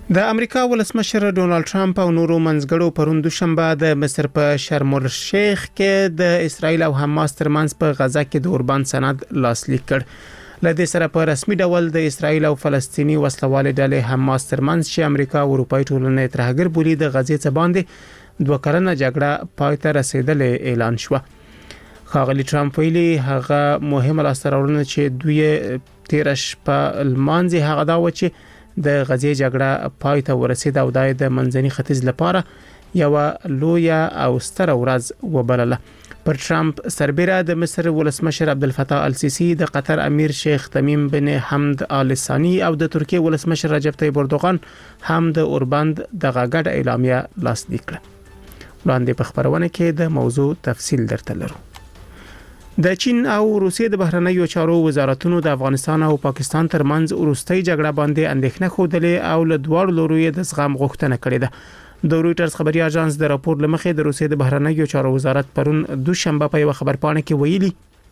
د امریکا ولسمشر ډونالد ټرمپ او نورو منځګړو پرون دوشنبه د مصر په شرم الشیخ کې د اسرایل او حماس ترمنځ په غزا کې د اوربان سند لاسلیک کړ. لدې سره په رسمي ډول د اسرایل او فلسطینی وسلوال ډلې حماس ترمنځ چې امریکا او اروپای ټولنې ترهګر بولي د غزې څخه باندې 2 کلنه جګړه پای ته رسیدلې اعلان شو. ښاغلي ټرمپ ویلي هغه مهمه لاسته چې دوی تیرش په المانزي هغه دا و چې د غزې جګړه پای ته ورسید او د منځني ختیځ لپاره یو لوی او ستر ورځ وبلله. پر ټرمپ سربېره د مصر ولسمشر عبدالفتاح السیسی، د قطر امیر شیخ تمیم بن حمد آل ثانی او د ترکیه ولسمشر رجب طیب اردوغان هم د اوربند د غاګډ اعلامیه لاسلیک کړه. وړاندې په خبرونه کې د موضوع تفصیل درته لرو. د چین او روسیې د بهرنیو چارو وزارتونو د افغانستان او پاکستان ترمنځ وروستۍ جګړه باندې اندېښنه خوده او له دوړ لوري د زغم غوښتنه کړې ده. د رويټرز خبري اژانس د راپور لمخې د روسیې د بهرنیو چارو وزارت پرون دوشنبه په یو خبرپاڼه کې ویلي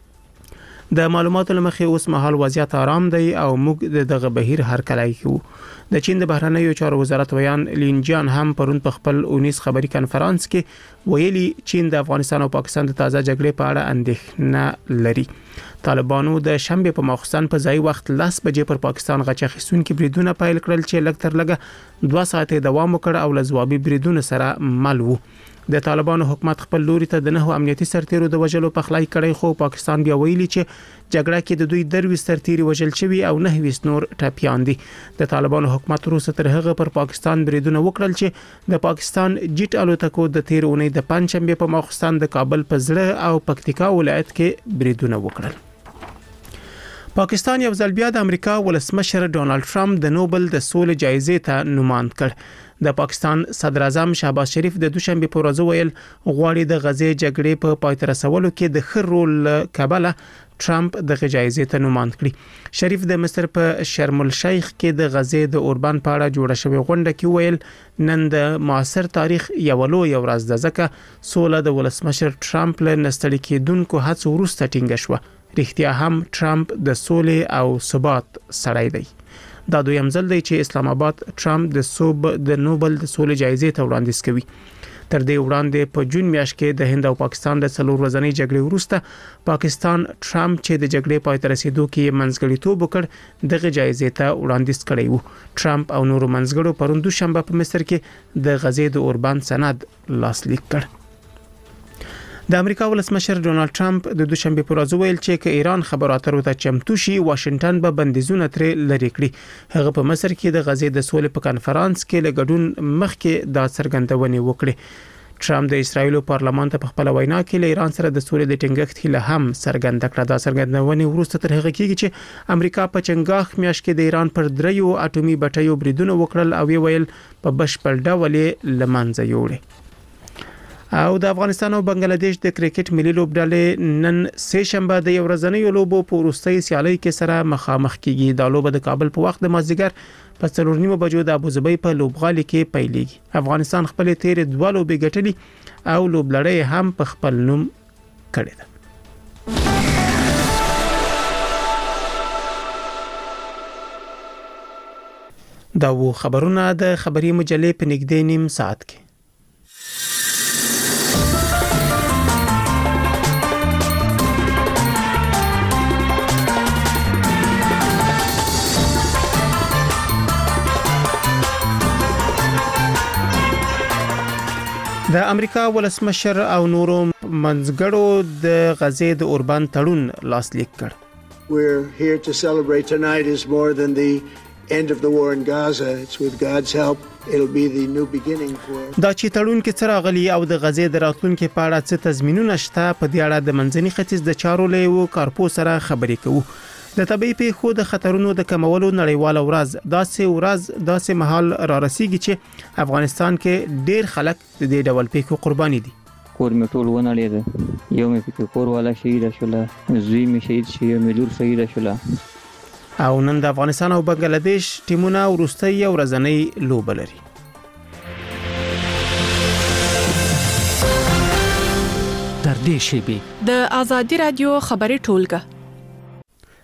د معلوماتو لمخې اوس مهال وضعیت آرام دی او موږ دغه بهیر هر کله کوو. د چین د بهرنیو چارو وزارت ویان لینجان هم پرون په خپل 19 خبري کانفرنس کې ویلي چین د افغانستان او پاکستان د تازه جګړې په اړه اندېښنه لري. طالبانو د شنبه په ماخستن په ځای وخت 10 بجې پر پاکستان غچ اخیستونکو بریدونه پیل کړل چې لږ تر لږه 2 ساعته دوام وکړ او لزوابي بریدونه سره مل وو. د طالبانو حکومت خپل لوري ته د 9 امنیتي سرتیرو د وژلو په خلای کړی، خو پاکستان بیا ویلي چې جګړه کې د دوی 2 سرتیري وژل شوی او 9 نور ټپيان دي. د طالبانو حکومت روسه تر هغه پر پاکستان بریدونه وکړل چې د پاکستان جیټ الوتکو د 13 اونۍ د پنځشنبه په ماخستن د کابل په زړه او پکتیکا ولایت کې بریدونه وکړل. پاکستان یو ځل بیا د امریکا ولسمشر ډونالد ټرمپ د نوبل د سولې جایزې ته نوماند کړ. د پاکستان صدر اعظم شهباز شریف د دوشنبه په ورځ ویل غواړي د غزې جګړې په پای ته رسولو کې د خیر رول کابل ټرمپ د جایزې ته نوماند کړی. شریف د مصر په شرم الشیخ کې د غزې د اوربان په اړه جوړه شوې غونډه کې ویل نن د معاصر تاریخ یو لوی ورځ ده ځکه سوله د ولسمشر ټرمپ له نستړي کېدونکو هڅو وروسته ټینګه شوه. رښتیا هم ټرمپ د سولې او ثبات سړی دی. دا دویم ځل دی چې اسلام آباد ټرمپ د نوبل د سولې جایزې ته وړاندیز کوي. تر دې وړاندې په جون میاشت کې د هند او پاکستان د 4 ورځنۍ جګړې وروسته پاکستان ټرمپ چې د جګړې پای ته رسیدو کې منځګړیتوب وکړ دغه جایزې ته وړاندیز کړی وو. ټرمپ او نورو منځګړو پرون دوشنبه په مصر کې د غزې د اوربان سند لاسلیک کړ. د امریکا ولسمشر ډونالد ټرمپ د دوشنبه پر ورځ ویل چې که ایران خبرو اترو ته چمتو شي واشنگټن به بندیزونه ترې لري کړي. هغه په مصر کې د غزې د سولې په کانفرنس کې له ګډون مخکې دا څرګندونې وکړې. ټرمپ د اسرایل پارلمان ته په خپل وینا کې له ایران سره د سولې د ټینګښت هیله هم څرګنده کړه. دا څرګندونې وروسته تر هغه کېږي چې امریکا په چنګاخ میاشت کې د ایران پر 3 اټومي بټیو بریدونه وکړل او ویل په بشپړ ډول لمنځه یوړي. او د افغانستان او بنگلاديش د کرکټ ملي لوبډلې نن سه شنبه د یو ورځنۍ لوبو په وروستۍ سیالۍ کې سره مخامخ کیږي. د لوبه د کابل په وخت د مازدیګر په 4:30 بجو د ابوظبي په لوبغالي کې پیلېږي. افغانستان خپل تیر 2 لوبې ګټلې او لوبلړۍ هم په خپل نوم کړې ده. دا و خبرونه د خبري مجلې په نږدې نیم ساعت کې. د امریکا ولسمشر او نورو منځګړو د غزې د اوربان تړون لاسلیک کړ. We're here to celebrate tonight is more than the end of the war in Gaza. It's with God's help it'll be the new beginning for دا چې تړون کې څه راغلي او د غزې د راتلونکو په اړه څه تضمینونه شته په دې اړه د منځني ختیځ د چارو له کارپو سره خبرې کوو. د طبي پیښو د خطرونو د کمولو نړیواله ورځ داسې مهال را رسیږي چې افغانستان کې ډېر خلک د دې ډول پیښو قرباني دي. کور می ټول ونړید، یو می پکې کور والا شهید شول، زوی می شهید شي، می لور شهید شول. او نن د افغانستان او بنگلاديش ټیمونه ورستۍ ورځنۍ لوبه لري. در دې شیبې د ازادي رادیو خبري ټولګه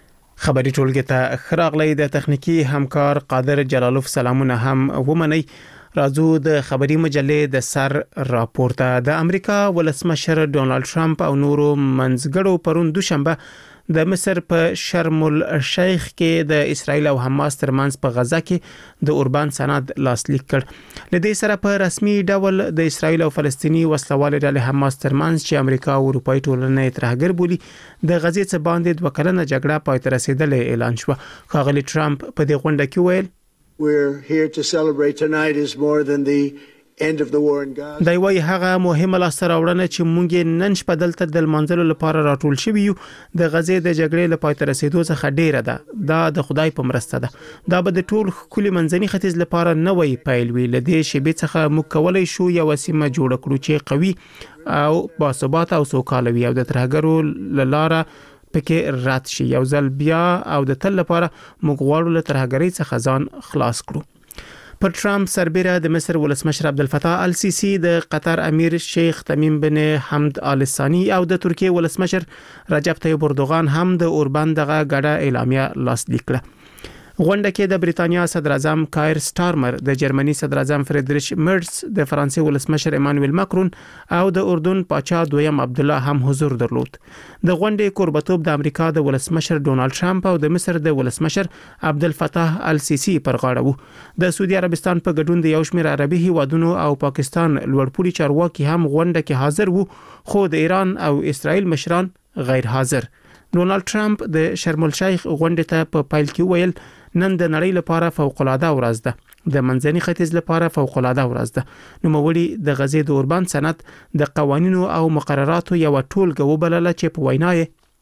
خبري ټولګي ته خراغلی د تخنیکی همکار قادر جلالوف سلامونه هم ومني. راځو د خبري مجلې د سر راپورته. د امریکا ولسمشر ډونالد ټرمپ او نورو منځګړو پرون دوشنبه د مصر په شرم الشیخ کې د اسرایل او حماس ترمنځ په غزا کې د اوربان سند لاسلیک کړ. لدې سره په رسمي ډول د اسرایل او فلسطینی وسلوال ډلې حماس ترمنځ چې امریکا او اروپאי ټولنې ترهګر بولی د غزې څخه باندې 2 کلنه جګړه پای ته رسیدلې اعلان شو. ښاغلي ټرمپ په دې غونډه کې ویل We're here to celebrate tonight is more than the end of the war in Gaza. دا وایي هغه مهمه لاسته راوړنه چې مونږ نن شپه دلته د منځلو لپاره راټول شوی یو د غزې د جګړې لپاره تر رسیدو څخه ډیره ده. دا د خدای په مرسته ده. دا به د ټول خولي منځني ختیځ لپاره نوې پیل وی. لدې شی به څخه موږ کولای شو یو سیمه جوړ کړو چې قوي او باثبات او سوکاله وي او د ترهګرو لاره پکې رات شي. یو ځل بیا او د تل لپاره موږ غواړو له ترهګرۍ څخه ځان خلاص کړو. پر ټرمپ سربېره د مصر ولسمشر عبدالفتاح السیسی، د قطر امیر شیخ تمیم بن حمد آل ثانی او د ترکیه ولسمشر رجب طیب اردوغان هم د اوربان دغه غډه اعلامیه لاسلیک کړه. غونډه کې د بریتانیا صدر اعظم کایر سټارمر، د جرمني صدر اعظم فریدریش مرز، د فرانسې ولسمشر ایمانوئل ماکرون او د اردن پاچا دویم عبد الله هم حضور درلود. د غونډې کوربتوب د امریکا د ولسمشر ډونالد ټرمپ او د مصر د ولسمشر عبدالفتاح السیسی پر غاړه وو. د سعودي عربستان په ګډون د یو شمېر عربي هیوادونو او پاکستان لوړپوړي چارواکي هم غونډه کې حاضر وو، خو د ایران او اسرائیل مشران غیر حاضر. ډونالد ټرمپ د شرم الشیخ غونډې ته په پیل کې ویل نن د نړۍ لپاره فوق العاده ورځ ده. د منځني ختیځ لپاره فوق العاده ورځ ده. نوموړي د غزې د اوربان سند د قوانینو او مقرراتو یو ټولګه وبلله چې په وینا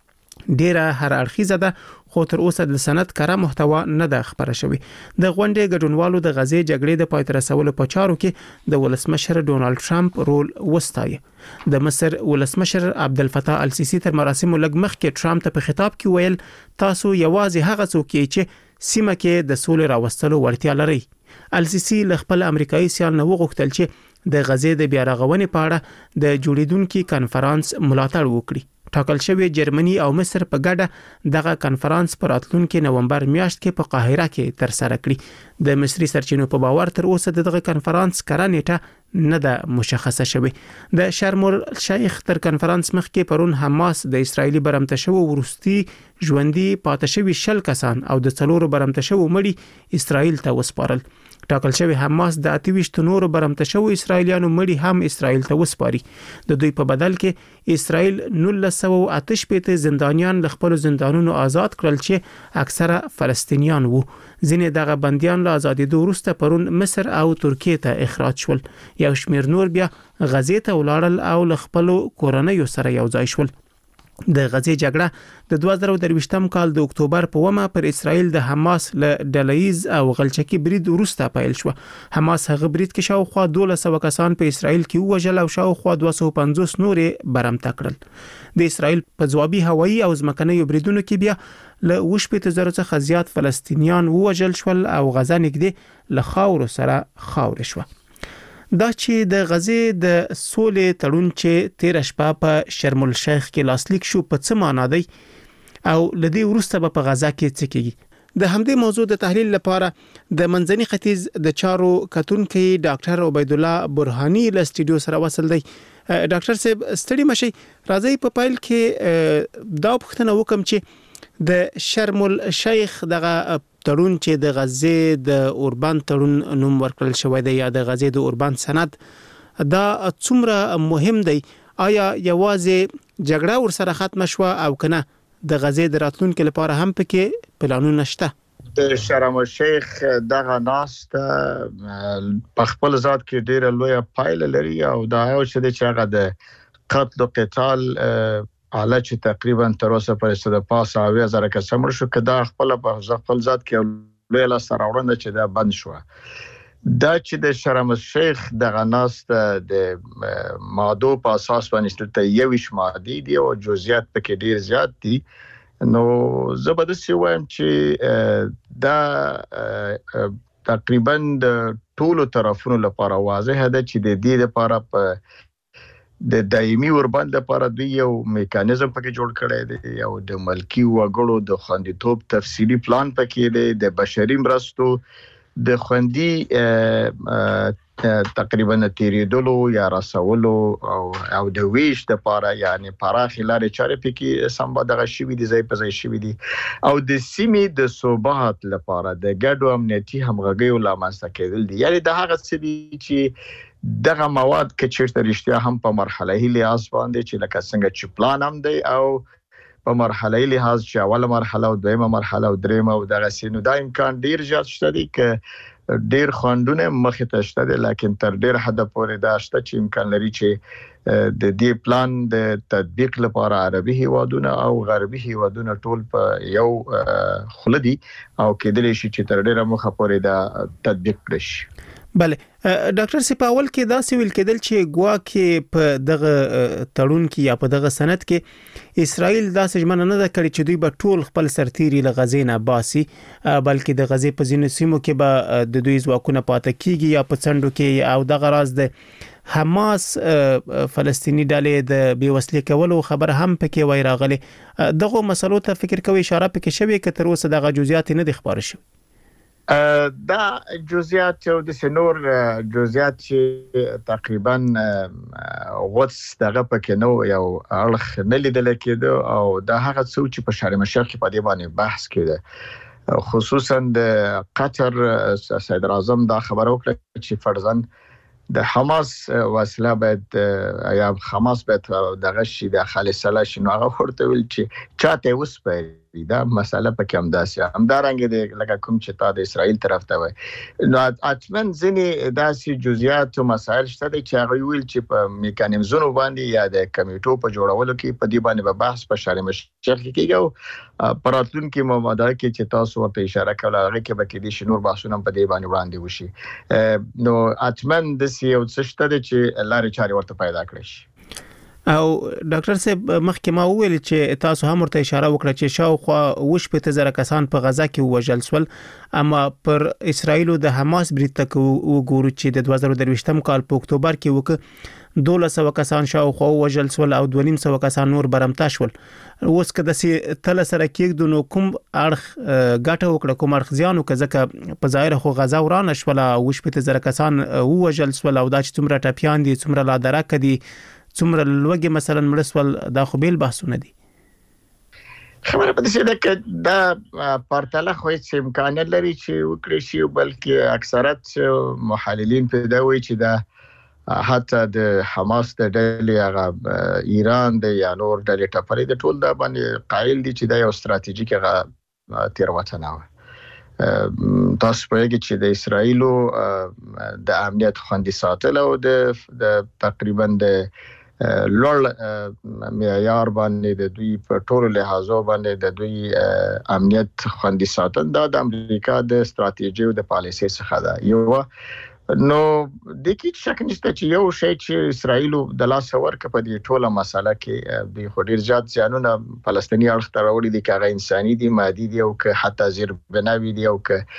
یې ډیره هر اړخیزه ده، خو تر اوسه د سند کره محتوا نه ده خبره شوې. د غونډې ګډونوالو د غزې جګړې د پای ته رسولو په چارو کې د ولسمشر ډونالد ټرمپ رول وستایي. د مصر ولسمشر عبدالفتاح السیسی تر مراسمو لږ مخکې ټرمپ ته په خطاب کې ویل تاسو یوازې هغه څوک یې چې سیمه کې د سولې راوستلو وړتیا لري. السیسی له خپل امریکایي سیال نه وغوښتل چې د غزې د بیا رغونې په اړه د جوړیدونکو کانفرنس ملاتړ وکړي. ټاکل شوی جرمنی او مصر په ګډه دغه کانفرنس پر راتلونکي نومبر میاشت کې په قاهره کې تر سره کړي. د مصري سرچینو په باور تر اوسه دغه کانفرنس کره نیټه نه ده مشخصه شوی. د شرم الشیخ تر کانفرنس مخکې پرون حماس د اسرایلی برمته شو ورستي ژوندۍ پاتې شوی 20 کسان او د 4 برمته شو مړي اسرایل ته وسپارل. ټاکل شوی حماس د 28 نورو برمته شو اسرایلیانو مړي هم اسرایل ته وسپاري. د دوی په بدل کې اسرایل 1958 زندانیان له خپل زندانونو آزاد کړل چې اکثره فلسطینیان وو. ځینې دغه بنديان له ازادېدو وروسته پرون مصر او ترکیه ته اخراج شول. یو شمېر نور بیا غزې ته ولاړل او له خپل کورنۍ سره یو ځای شول. د غزې جګړه د 2023م کال د اکتوبر په ومه پر اسرائیل د حماس له ډلهیز او غلچکی برید وروسته پیل شو. حماس هغه برید کې شاوخوا 1200 کسان په اسرائیل کې وژل او شاوخوا 250 نورې برمته کړل. د اسرائیل په ځوابي هوایي او ځمکني بریدونو کې بیا له 200,000 څخه زیات فلسطینیان وژل شول او غزه نږدې له خاور سره خاور شو. دا چې د غزې د سولې تړون چې 13 شپه په شرم الشیخ کې لاسلیک شو په څه معنا دی او لدی ورسته په غزا کې څه کیږي. د همدې موضوع د تحلیل لپاره د منځني ختیځ د چارو کتونکي ډاکټر عبید الله برهانی له سټډیو سره وصل دی. ډاکټر صاحب ستړي مشي، راځي په پایل کې دا پوښتنه وکم چې د شرم الشیخ دغه تړون چې د غزې د اوربان تړون نوم ورکړل شوی دی یا د غزې د اوربان سند، دا څومره مهم دی؟ آیا یوازې جګړه ورسره ختم شوه او کنه د غزې د راتلونکو لپاره هم پکې پلانونه شته؟ د شرم الشیخ دغه ناست په خپل ذات کې ډیره لویه پایله لري او دا یو چې هغه د قتل او قتال حالت چې تقریبا تر اوسه پرې د پاسه 20,000 کسان مړ شو، کدا خپل په خپل ذات کې لوی لاس راوړنه چې دا بند شو. دا چې د شرم الشیخ دغه ناست د ماده په اساس باندې ته یوش ماده دی او جزئیات پکې ډیر زیات دي. نو زبردست وایم چې دا تقریبا د ټولو طرفونو لپاره واضح ده چې د دې لپاره په د دایمي اوربند لپاره دوی یو میکانیزم پکې جوړ کړی دی او د ملکی وګړو د خوندیتوب تفصیلی پلان پکې دی د بشري مرستو د خوندي تقریبا تیریدلو یا رسولو او د ویش د لپاره یعنی پراخه لارې چارې پکې سمبادغه شوی دي ځای په ځای شوی دي او د سیمې د ثبات لپاره د ګډو امنیتي همغږیو لامل کېدل دي یعنی د هغه څه چې دغه مواد کې چیرته رښتیا هم په مرحله لحاظ باندې چې لکه څنګه چې پلان هم دی او په مرحله لحاظ چې اوله مرحله او دویمه مرحله او دریمه او دغه سینو دا امکان ډیر زیات شته دي ک ډیر خوندونه مخې ته شته دي لکه تر ډیر حد پورې دا شته چې امکان لري چې د دې پلان د تطبیق لپاره عربي هیوادونه او غربي هیوادونه ټول په یو خلدي او کېدلی شي چې تر ډیره مخه پورې دا تطبیق کړي. بله ډاکټر سپاول کې دا سویل کېدل چې ګواکې په دغه تړون کې یا په دغه سند کې اسرائیل دا سجمنه نه ده کړې چې دوی به ټول خپل سرتيري له غزې نه باسي بلکې د غزې په ځینو سیمو کې به د دوی ځواکونه پاتې کیږي یا په څنډو کې او دغه راز د حماس فلسطینی ډلې د بیوسلې کولو خبر هم پکې وای راغله دغه مسلو ته فکر کوي اشاره پکې شوی ک تر اوسه دغه جزئیات نه دي خبر شوی دا جزئیات او د سنور جزئیات چې تقریبا وڅ دغه پکې نو یو اړخ نه لیدل کېده او دا هغه څه چې په شرم الشیخ په دې باندې بحث کېده خصوصا د قطر صدر اعظم دا خبر وکړه چې فرضاً د حماس وسله باید یا حماس باید دغه شي د خالصه شي نو هغه ورته ویل چې چاته وسپاري دا مساله پکې همداسې همدارنګه د لکه کوم چې تا د اسرائیل طرف ته وای نو اتمن ځینې داسې جزئیات او مسایل شته چې هغه ویل چې په میکانیزمونو باندې یا د کمیټو په جوړولو کې په دې باندې به بحث په شرم الشیخ کې کېږي پراتلونکو ماده کې چې تاسو ورته اشاره کوله هغه کې به کې دي شنور بحثونه په دې باندې وړاندې وشي نو اتمن د یو څه شته چې لارې چارې ورته پیدا کړی شي. او ډاکټر صاحب مخکې ما وویل چې تاسو هم ورته اشاره وکړه چې شاوخوا وشپته زره کسان په غزا کې وژل شول اما پر اسرائیل او د حماس برید تک وګورو چې د 2023م کال په اکتوبر کې وک 1200 کسان شاوخوا وژل شول او 250 کسان نور برمته شول اوس کده سي تل سره کېږي نو کوم اړخ ګټه وکړه کوم اړخ زیانو کزه په ظاهر خو غزا ورانه شول وشپته زره کسان وژل شول او دا چې څومره ټپيان دي څومره لا درک دي څومره لوګي مثلا مړسول دا خو بیل بحثونه دي خبره په دې ده چې دا پرتله خو هیڅ امکان نه لري چې وکړي شي بلکې اکثریت محللین په دا وایي چې دا حتی د حماس د ډلې هغه ایران د یا نور ډلې ټپلې د ټول دا باندې قایل دي چې دا یو ستراتیژیک هغه تیروتنه و تاسو په کې چې د اسرایلو د امنیت خوندي ساتل او د تقریبا د لوړ معیار باندې د دوی په ټولو لحاظو باندې د دوی امنیت خوندي ساتل دا د امریکا د ستراتیژي او د پالیسي څخه ده یو نو د کې شک نشته چې یو شی چې اسرائیل د لاس ورکه په دې ټوله مسله کې د خډیر زیات ځانونه فلسطینی اړخ ته راوړي دي چې هغه انساني دي مادي دي او که حتی زیر بناوي دي او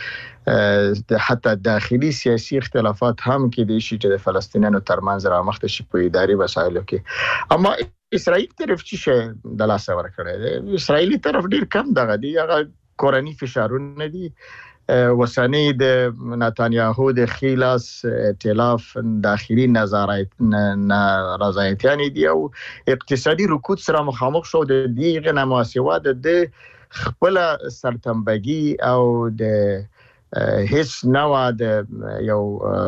که حتی داخلي سیاسي اختلافات هم کې دي چې د فلسطینیانو ترمنځ رامخته شي په اداري مسایلو کې اما اسرائیل طرف چې د لاس ورکړي دی اسرائیلی طرف ډیر کم دغه دی هغه کورنی فشارونه دي وسانی د نتانیاهو د خلاص ائتلاف داخلي نارضایتیان دي او اقتصادي رکود سره مخامخ شو د دې غنماسیواد د خپل سرتنبګي او د هیڅ نوع د یو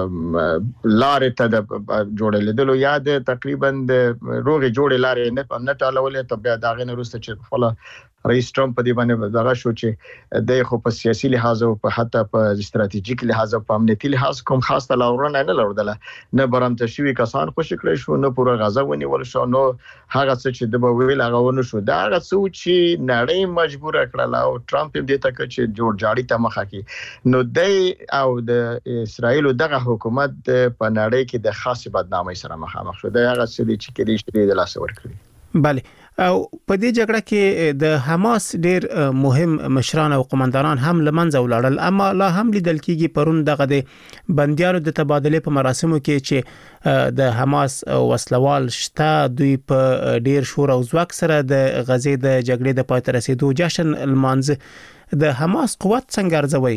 لارې ته د جوړېدلو یا د تقریبا د روغې جوړې لارې نه ټالولې ته بیا دا غنه روسته چې خپل رئیس ټرمپ په دې باندې دغه شو چې د خو په سیاسي لحاظ او په حتی په استراتیژیک لحاظ او په امنیتي لحاظ کوم خاص تلاورونه نه لرله نه برمته شوی کسان خوشی کړی شو نه پوره غزا ونیول شو نو هغه څه چې د ویل هغه ونه شو دا هغه څه چې نړۍ مجبور کړل او ټرمپ دې ته چې جوړ جاړي ته مخه کی نو د او د اسرائیل دغه حکومت په نړۍ کې د خاصه بدنامۍ سره مخامخ شو دا هغه څه چې کېږي د لاس ورکړي بله او په دې جګړه کې د حماس ډیر مهم مشران او قومندانان هم لمنځه ولاړل، اما لا هم لیدل کېږي پرون دغه د بنديانو د تبادله په مراسمو کې چې د حماس وسلوال شته دوی په ډیر شور او ځواک سره د غزې د جګړې د پای ته رسیدو جشن لمانځه. د حماس قوت څنګه ارزوي؟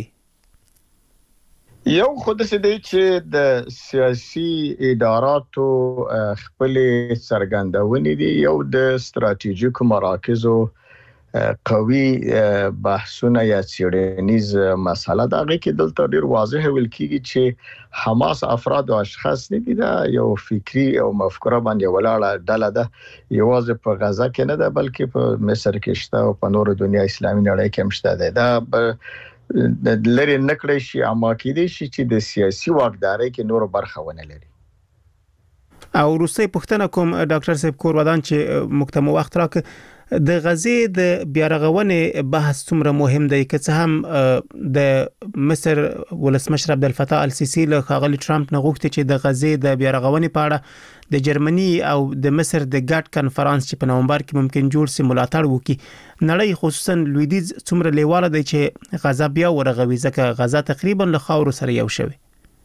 یو خود څه دی چې د سیاسي اداراتو خپل څرګندونې دي، یو د ستراتیژیکو مراکزو قوي بحثونه یا څېړنیز مسله دا غي کې دلته ډیر واضح ویل کیږي چې حماس افراد او اشخاص نه دي، دا یو فکری او مفکوره باندې ولاړه ډله ده، یوازې په غزه کې نه ده بلکې په مصر کې شته او په نور دنیا اسلامي نړۍ کې هم شته ده. د لری نکړې شي اما کې دي چې د سیاسي واکدارۍ کې نور برخه ونه لري. او روسي پښتنه کوم ډاکټر صاحب کور ودان چې مکتمو وخت راک د غزې د بیارغونې بحث څومره مهم دی که څه هم د مصر ولسمشر عبدالفتاح السیسی له ښاغلي ټرمپ نه غوښتي چې د غزې د بیارغونې په اړه د جرمني او د مصر د ګډ کانفرنس چې په نومبر کې ممکن جوړ سي ملاتړ وکړي. نړۍ خصوصا لویدیځ څومره لیواله دی چې غزا بیا ورغوي ځکه غزا تقریبا له خاورو سره یو شوی.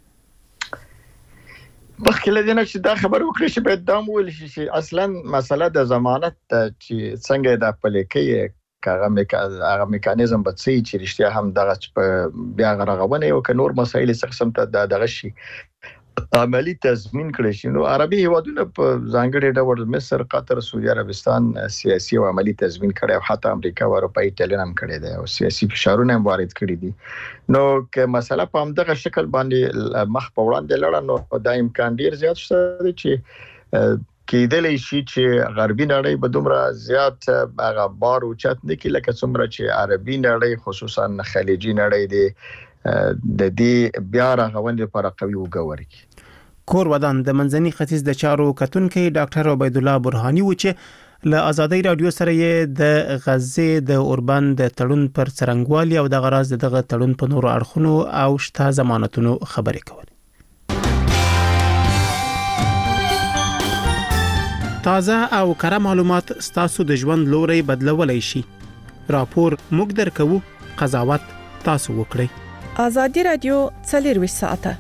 بخکې لدینه چې دا خبر وکړي چې باید دام ویل شي چې اصلا مسله د ضمانت چې څنګه د پلیکې هغه میکانیزم به څه چې رښتیا هم دغه بیا غرغونه یو ک نور مسایل څخه ته دغه شي عملی تضمین کړی شي. نو عربي هیوادونه په ځانګړي ډول مصر، قطر، سعودي عربستان سیاسي او عملی تضمین کړي او حتی امریکا او اروپאי ایتالیا هم کړي دي او سیاسي فشارونه هم وارد کړي دي. نو که مسله په همدغه شکل باندې مخ په وړاندې لاړه نو د امکان ډیر زیات شته چې کېدلی شي چې غربي نړۍ به دومره زیات هغه بار اوچت نه کړي لکه څومره چې عربي نړۍ خصوصا خلیجي نړۍ دی د دې بیا راغونډې لپاره قوي وګوري. کور ودان د منځني ختیځ د چارو کتونکي ډاکټر عبید الله برهانی و چې له آزادۍ رادیو سره یې د غزې د اوربند د تړون پر څرنګوالي او د غراز دغه تړون په نورو اړخونو او شته ضمانتونو خبرې کولې. تازه او کره معلومات ستاسو د ژوند لوري بدلولای شي. راپور موږ درکو، قضاوت تاسو وکړئ. آزادی رادیو 24 ساعته.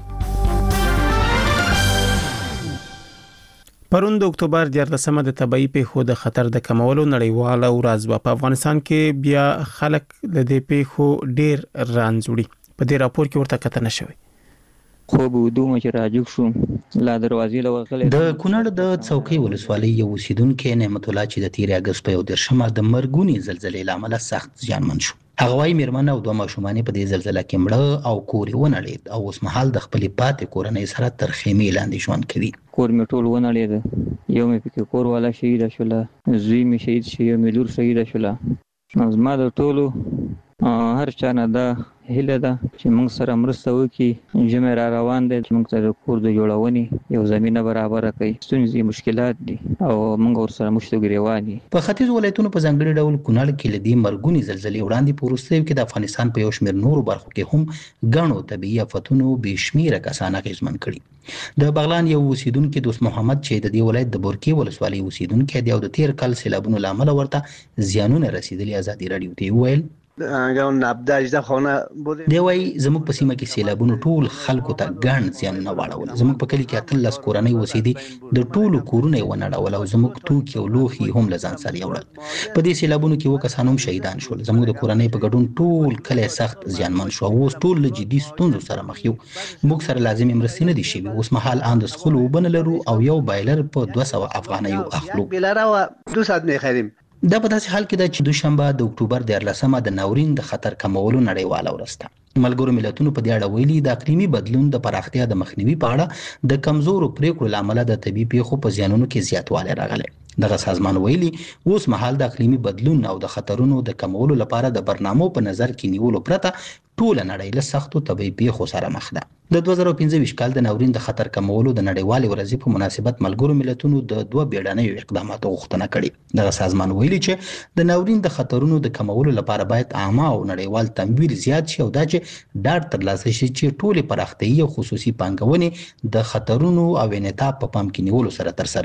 پرون د اکتوبر 14مه د طبيعي پیښو د خطر د کمولو نړیواله ورځ په افغانستان کې بیا خلک د دې پیښو ډیر رانځوړي. په دې راپور کې ورته کتنه شوی. خو به دوه چې راجوک شو لا دروازې لوغله د کونړ د څوکۍ ولسوالۍ یو اوسیدونکو نعمت الله چې د 13 اگست په 10مه د مرګونی زلزلې لامل سخت زیانمن شو. هغه وايي میرمن او دوه ماشومان په دې زلزلې کې مړه او کور ونړید او اوس مهال د خپل پاتې کورنۍ سره تر خیمې لاندې ژوند کوي. کور می ټول ونړید، یو می پکې کور والا شهید شوله، زوی می شهید شي، می لور شهید شوله. زما د ټولو هر چا نه دا هیله ده چې موږ سره مرسته وکړي. جمع را روان دي چې موږ ته کور د جوړونې یو زمينه برابر کړي. ستونزې مشکلات دي او موږ ور سره مشته ګریوان دي. په ختیځ ولایتونو په ځانګړي ډول کونړ کې لدی مرګونی زلزلې وړاندې پورستیو کې د افغانستان په یو شمېر نورو برخو کې هم غنو طبيعي آفتونو بشمیره کسان غیزمن کړي. د بغلان یو اوسیدونکو دوست محمد چې د دې ولایت د بورکی ولسوالۍ اوسیدونکو دی او د 13 کال سیلابونو لامل ورته زیانونه رسیدلي آزادي رادیو ته ویل. دی وايي زموږ په سیمه کې سیلابونو ټول خلکو ته ګڼ زیانونه واړول. زموږ په کلی کې 13 کورنۍ اوسېدي، د ټولو کورونه ونړول او زموږ توکي او لوښي هم له ځان سره یوړل. په دې سیلابونو کې و کسان هم شهیدان شول. زموږ د کورنۍ په ګډون ټول کلی سخت زیانمن شو او اوس ټول له جدي ستونزو سره مخ یو. موږ سره لازمي مرستې نه دي شوي. اوس مهال ان د سخلو وبن لرو او یو بایلر په 200 افغانیو اخلو. دا په داسې حال کې ده چې دوشنبه د اکتوبر 14مه د ناورین د خطر کمولو نړیواله ورځ ده. ملګرو ملتونو په دې اړه ویلي د اقلیمي بدلون د پراختیا د مخنیوي په اړه د کمزورو پریکړو لامل د طبي پیښو په زیانونو کې زیاتوالی راغلی. دغه سازمان ویلي اوس مهال د اقلیمي بدلون او د خطرونو د کمولو لپاره د برنامو په نظر کې نیولو پرته ټول نړۍ له سختو طبي پیښو سره مخ ده. د 2015 کال د ناورین د خطر کمولو د نړیوالې ورځې په مناسبت ملګرو ملتونو د 2 بیړنیو اقداماتو غوښتنه کړې. دغه سازمان ویلي چې د ناورین د خطرونو د کمولو لپاره باید عامه او نړیوال تمویل زیات شي او دا چې ډاډ ترلاسه شي چې ټولې پراختیايي او خصوصي پانګونې د خطرونو او انعطاف په پام کې نیولو سره ترسره شي.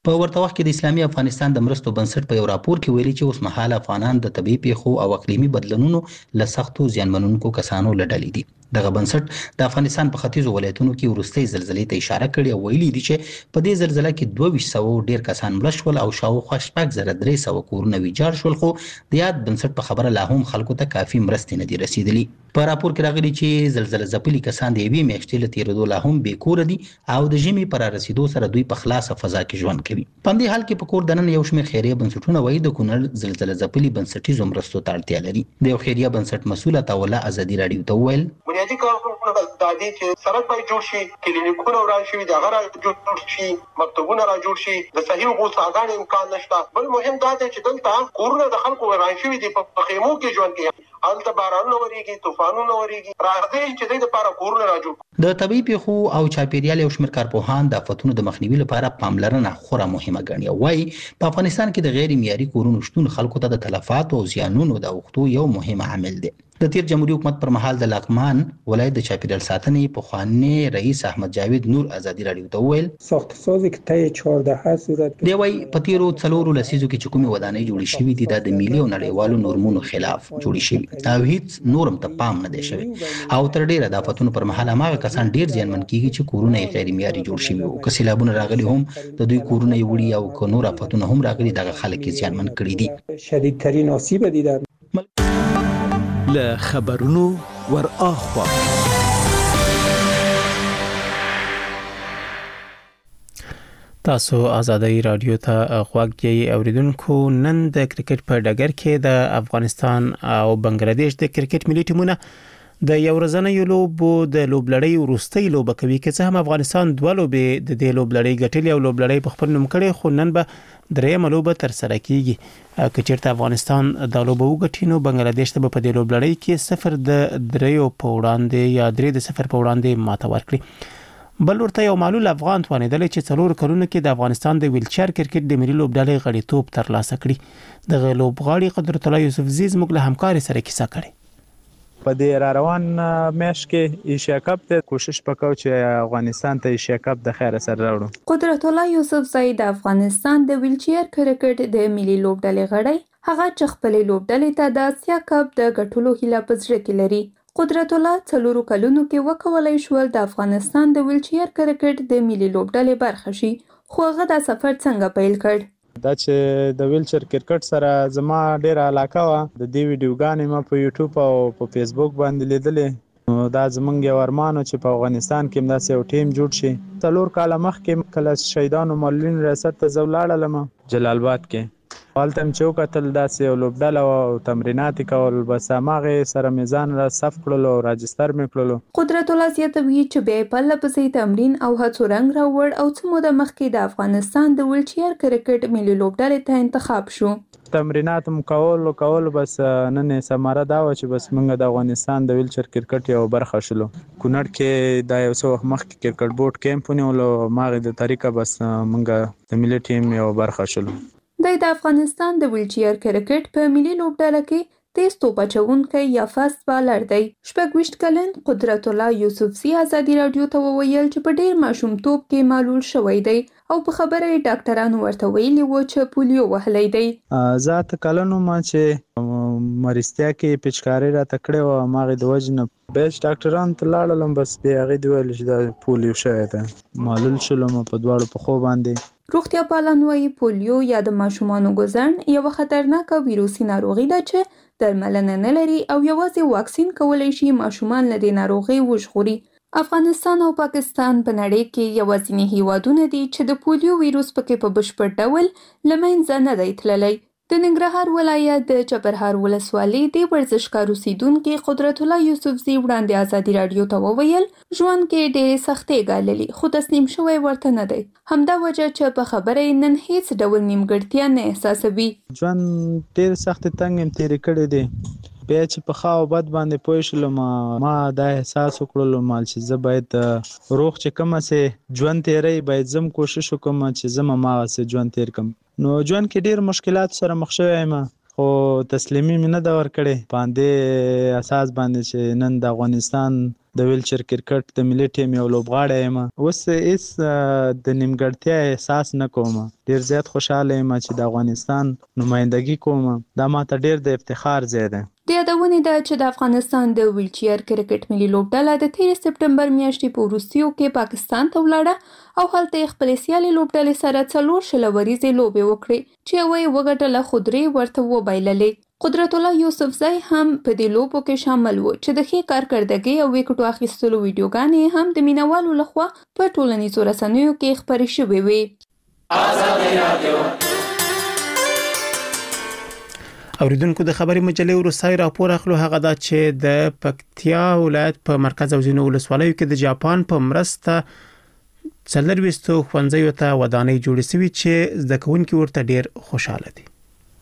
په ورته وخت کې د اسلامي افغانستان د مرستو بنسټ په یو راپور کې ویلي چې اوس مهال افغانان د طبيعي پیښو او اقلیمي بدلونونو له سختو زیانمنونکو کسانو له ډلې دي. دغه بنسټ د افغانستان په ختیځو ولایتونو کې وروستۍ زلزلې ته اشاره کړې او ویلي دي چې په دې زلزلې کې 2200 ډیر کسان مړه شول او شاوخوا 6300 کورونه ویجاړ شول، خو د یاد بنسټ په خبره لا هم خلکو ته کافي مرستې نه دي رسیدلې. په راپور کې راغلي چې زلزلې ځپلي کسان د یوې میاشتې له تیرېدو لا هم بې کوره دي او د ژمي پر رسیدو سره دوی په خلاصه فضا کې ژوند کوي. په دې حال کې په کور دننه یو شمېر خیریه بنسټونه وایي د کونړ زلزلې ځپلي بنسټیزو مرستو ته اړتیا لري. د یو خیریه بنسټ مسؤل عطاءالله ازادي راډیو ته وویل بنیادی کارونه د دې چې سړک باید جوړ شي، کلینیکونه وران شي، د غره جوړ شي، مکتبونه را جوړ شي، د صحیح غوښتنې امکان نشته. بل مهم دا دی چې دلته کورونه د خلکو وران شي دي، په خیمو کې ژوند کوي، هلته بارانونه وریږي، طوفانونه وریږي، راځي چې دوی لپاره کورونه را جوړ. د طبيعي پیښو او چاپیریال یو شمېر کارپوهان د آفتونو د مخنیوي لپاره پاملرنه خورا مهمه ګڼي او وايي په افغانستان کې د غیر معیاري کورونو شتون خلکو ته د تلفات او زیانونو د اوښتو یو مهم عامل دی. د تیر جمهوریت حکومت پر مهال د لغمان ولایت د چاپیریال ساتنې پخوانی رئیس احمد جاوید نور ازادي راډیو ته وویل ساختسازی که طی 14 صورت دی وايي په تیرو 4 لسیزو کې چې کومې ودانۍ جوړې شوې دي د ملي او نړیوالو نورمونو خلاف جوړې شوې او هیڅ نورم ته پام نه دی شوی او تر ډیره د آفتونو پر مهال هغه کسان ډیر زیانمن کیږي چې کورونه یې غیر معیاري جوړ شوي او که سیلابونه راغلي هم د دوی کورونه یې وړي او که نور آفتونه هم راغلي دغه خلک یې زیانمن کړي دي. شدیدترین آسیب دیدن له خبرونو ور اخوا تاسو آزادۍ رادیو ته غوږ یې اوریدونکو. نن د کرکټ په ډګر کې د افغانستان او بنگلاديش د کرکټ ملي ټیمونه د یو ورځنۍ لوبو د لوبلړۍ وروستۍ لوبه کوي، که څه هم افغانستان دوه لوبې د دې لوبلړۍ ګټلې او لوبلړۍ په خپل نوم کړې، خو نن به درېیمه لوبه تر سره کیږي. که چېرته افغانستان د لوبه وګټي نو بنگلاديش ته په دې لوبلړۍ کې 0-3 په وړاندې یا 3-0 په وړاندې ماته ورکړي. بل ورته یو معلول افغان توانیدل چې 4 کلونو کې د افغانستان د ویلچر کرکټ د ملي لوبډلې غړیتوب ترلاسه کړي. د لوبغاړي قدرت الله یوسفزي زموږ له همکاري سره کیسه کړې. په دې را روان میاشت کې ایشیا کپ ته کوشش وکاو چې افغانستان ته ایشیا کپ د خیر سره راوړو. قدرت الله یوسفزي د افغانستان د ویلچر کرکټ د ملي لوبډلې غړی، هغه چې خپل لوبډلې ته د اسیا کپ د ګټلو هیله په زړه کې لري. قدرت الله 4 کلونو کې وکولای شو د افغانستان د ویلچر کرکټ د ملي لوبډلې برخه شي، خو هغه دا سفر څنګه پیل کړ؟ دا چې د ویلچر کرکټ سره زما ډیره علاقه و، د دې ویډیوګانې ما په یوټیوب او په فیسبوک باندې لیدلې. دا زمونږ یو ارمان چې په افغانستان کې همداسې یو ټیم جوړ شي. 4 کاله مخکې کله شهیدانو معلولین ریاست ته زه ولاړلم جلال آباد کې، هلته مې چې وکتل داسې یو لوبډله او تمرینات یې کول، بس هماغې سره مې ځان را صف کړلو او راجستر مې کړلو. قدرت الله زیاتوي چې بیا یې پرله پسې تمرین او هڅو رنګ راوړ او څه موده مخکې د افغانستان د ویلچر کرکټ ملي لوبډلې ته انتخاب شو. تمرینات هم کول بس نن ثمره دا و چې بس موږ د افغانستان د ویلچر کرکټ یو برخه شلو. کونړ کې دا یو څو وخت مخکې کرکټ بورډ کیمپ ونیولو، ماغې د طریقه بس موږ د ملي ټیم یو برخه شلو. د افغانستان د ویلچر کرکټ په ملي لوبډله کې تیز توپ اچوونکی یا فاست بالر دی. 26 کلن قدرت الله یوسفزي ازادي راډیو ته وویل چې په ډیر ماشومتوب کې معلول شوی دی او په خبره یې ډاکټرانو ورته ویلي و چې پولیو وهلی دی. ذات کلنو ما چې مرستیا کې پچکاري راته کړې وه، هماغې د وجې نه بیچ ډاکټرانو ته لاړلم، بس بیا هغې دې ویل چې دا پولیو شوی دی. معلول شولم په دواړو پښو باندې. روغتیا پالان وایي پولیو یا د ماشومانو ګوزڼ یوه خطرناکه ویروسي ناروغي ده چې درملنه نه لري او یوازې واکسین کولی شي ماشومان له دې ناروغۍ وژغوري. افغانستان او پاکستان په نړۍ کې یوازینی هیوادونه دي چې د پولیو ویروس پکې په بشپړ ډول له منځه نه دی تللی. د ننګرهار ولایت د چپرهار ولسوالۍ د ورزشکار اوسیدونکي قدرت الله یوسفزي وړاندې ازادي راډیو ته وویل ژوند کې ډېرې سختۍ ګاللې، خو تسلیم شوی ورته نه دی. همدا وجه چې په خبره یې نن هیڅ ډول نیمګړتیا نه احساسوي. ژوند ډېر سختې تنګ یم تېرې کړې دي. بیا چې په ښه او بد باندې پوه شلم، ما دا احساس وکړلو چې زه باید روغ چې کومه سې ژوند تېری باید زم کوشش وکړم چې زم هماغسې ژوند تېر کړم. نو ژوند کې ډېر مشکلات سره مخ شوی یم، خو تسلیمي مې نه ده ورکړې. په همدې اساس باندې چې نن د افغانستان د ویلچر کرکټ د ملي ټیم یو لوبغاړی یم. اوس هیڅ د نیمګړتیا احساس نه کوم. ډیر زیات خوشاله یم چې د افغانستان نمائندګي کوم. دا ماته ډیر د افتخار ځای دی. د یادونې ده چې د افغانستان د ویلچیر کرکټ ملي لوبډله د 13 سپټمبر میاشتې په وروستیو کې پاکستان ته ولاړه او هلته یې خپلې سیالې لوبډلې سره 4 شلوریزې لوبې وکړې چې یوه یې وګټله خو 3 ورته وبایللې. قدرت الله یوسفزی هم په دې لوبو کې شامل و چې د ښې کارکردګۍ او ویکټو اخیستلو ویډیوګانې هم د مینوالو لخوا په ټولنیزو رسنیو کې خپرې شوې وې. اوریدونکو د خبري مجلې وروستي راپور اخلو هغه دا چې د پکتیا ولایت په مرکز او ځینو ولسوالیو کې د جاپان په مرسته 420 ښوونځیو ته ودانۍ جوړې شوې چې زده کوونکي ورته ډیر خوشاله دي.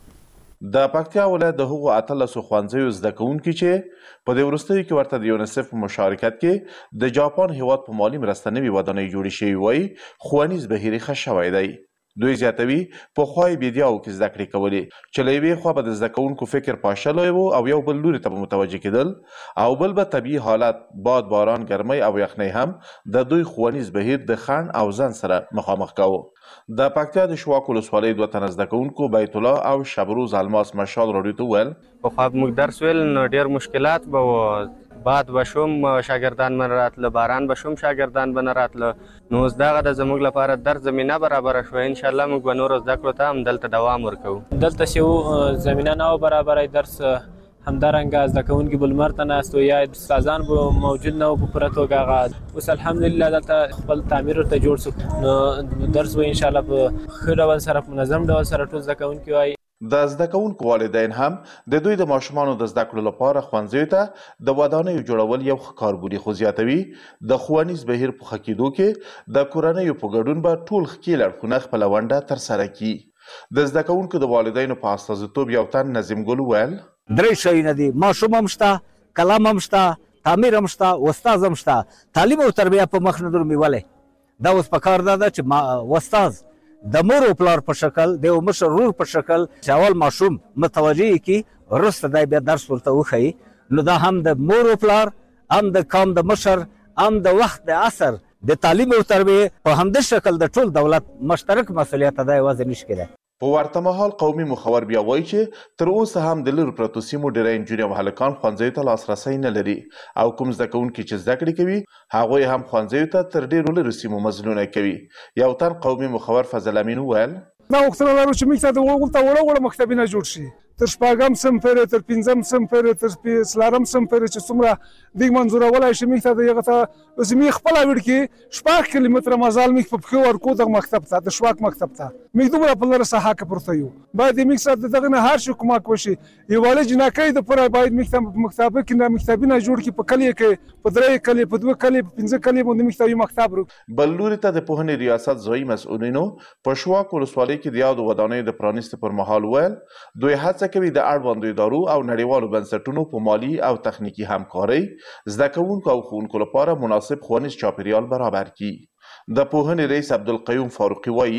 د پکتیا ولایت د هغو 18 ښوونځیو زده کوونکي چې په دې وروستیو کې ورته د یونیسف په مشارکت کې د جاپان هیواد په مالی مرسته نوې ودانۍ جوړې شوې وای ښوونیز بهیر ښه شوی دی. دوی زیاتوي په خوای بیدیاو کې زده کړې کولې چې له یوې خوا به د زده کوونکو فکر پاشلی و او یو بل لوري ته به متوجه کېدل او بل به طبیعي حالت باد باران ګرمۍ او یخنۍ هم د دوی ښوونیز بهیر د خنډ او ځنډ سره مخامخ کاوه. د پکتیا د شواک ولسوالۍ 2 تنه زده کوونکو بیت الله او شبروز الماس مشال راډیو ته ویل پخوا موږ درس ویل نو ډېر مشکلات به و. باد بشوم شاګردان من راتله، باران بشوم شاګردان بن راتله. نو اوس دغه د زموږ لپاره در زمینه برابر شوه. ان شاء الله موږ به نور زده کړو ته هم دلته دوام ورکوو. دلته چې زمینه نه برابر درس همدارنګه زده کوونکي به لمر ته ناست و یا استادان به موجود نه وو په پوره توګه. هغه اوس الحمدلله دلته خپل تعمیر ورته جوړ شو. نو درس به انشاءالله په ښه ډول سره په منظم ډول سره ټول زده کوونکي وایي. د زده کوونکو والدین هم د دوی د ماشومانو د زده کړو لپاره ښوونځیو ته د ودانیو جوړول یو ښه کار بولي، خو زیاتوي د ښوونیز بهیر په ښه کېدو کې د کورنیو په ګډون به ټول ښکیل اړخونه خپله ونډه ترسره کړي. د زده کوونکو د والدینو په استازیتوب یو تن نظیم ګل وویل 3 شیونه دي: ماشوم هم شته، قلم هم شته، تعمیر هم شته، استاد هم شته. تعلیم او تربیه په مخ نه درومي. دا اوس پکار ده چې استاد د مور او پلار په شکل د یو مشر ورور په شکل چې اول ماشوم متوجه کی وروسته دی بیا درس ورته وښیي. نو دا هم د مور او پلار، هم د قوم د مشر، هم د وخت د عصر د تعلیم او تربیه په همدې شکل د ټول دولت مشترک مسؤلیت دی وځي نشي کېدای. په ورته مهال قومي مخور بیا وایي چې تر اوسه هم د لرو پرتو سیمو ډېری نجونې او هلکان ښوونځیو ته لاسرسی نه لري او کوم زده کوونکي چې زده کړې کوي هغوی هم ښوونځیو ته تر ډېرو لرو سیمو مزلونه کوي. یو تن قومي مخور فضل امین وویل دا غوښتنه لرو چې موږ ته د وړه مکتبونه جوړ شي، تر شپږم صنف پورې، تر پنځم صنف پورې، تر څلورم صنف پورې چې څومره دوی منظورولی شي موږ ته د هغه ته اوس موږ خپله ویډ کې 6 کیلومتره مزال موږ په پښو ورکو دغه مکتب ته، د شواک مکتب ته. موږ دومره په لره ساحه کې پورته یو. باید موږ سره د دغه نه هر شي کومک وشي. یووالی جنکۍ د پوره باید موږ ته په مکتبه کې مکتبونه جوړ کړي، په کلیو کې په 3 کلي، په 2 کلي، په 5 کلي باندې موږ ته یو مکتب ورو. بل لوري ته د پوهنې ریاست ځایي مسؤلینو په شواک ولسوالۍ کې د یادو ودانیو د پرانیستو پر مهال ویل دوی هڅه کوي د اړوندو ادارو او نړیوالو بنسټونو په مالي او تخنیکي همکارۍ زده کوونکو او ښوونکو لپاره مناسب ښوونیز چاپیریال برابر کړي. د پوهنې رئیس عبدالقیوم فاروقي وایي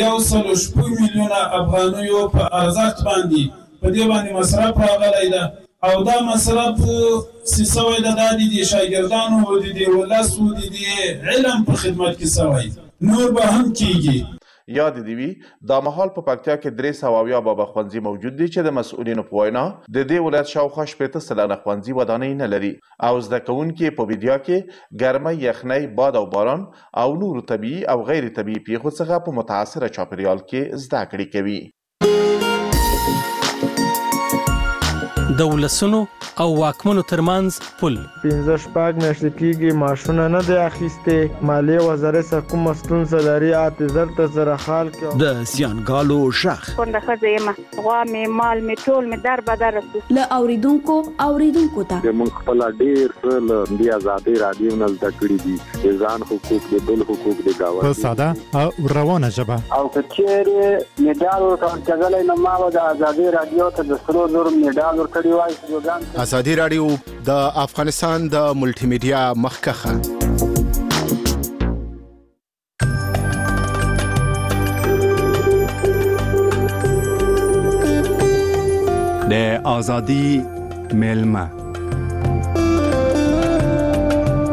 1.6 میلیونه افغانیو په ارزښت باندې په دې باندې مصرف راغلی ده او دا مصرف څه سوی ده دا د شاګردانو او د ولس او د علم په خدمت کې سوی، نور به هم کیږي. یاد دی وی دا مهال په پکتیا کې 300 بابا ښوونځي موجود دي چې د مسؤلینو په وینا د دې ولایت شاوخوا 80 سلنه ښوونځي ودانۍ نه لري او زده کوونکي په بیدیا کې ګرمۍ، یخنۍ، باد او باران او نورو طبیعي او غیر طبیعي پیښو څخه په متاثره چاپیریال کې زده کړې کوي. د ولسونو او واکمنو ترمنځ پل 15 میاشتې کېږي معاشونه نه دی اخیستې. مالیې وزارت څخه کومه ستونزه لري اعتذار ته سره حال کې د زیانګالو غږ کونډه ښځه یم، غوا مې مال مې ټول مې در بدر له اوریدونکو ته موږ خپل ډېر څه له دې ازادۍ راډیو نه زده کړي دي، د ځان حقوق، د بل حقوق، د ګاونډي په ساده او روانه ژبه. او که چېرې مډال ورکول کېدلی نو ما به د ازادۍ راډیو ته د 100,000 مډال ورکړی وای. ازادي راډیو د افغانستان د ملټي میډیا مخکخه د ازادي ملما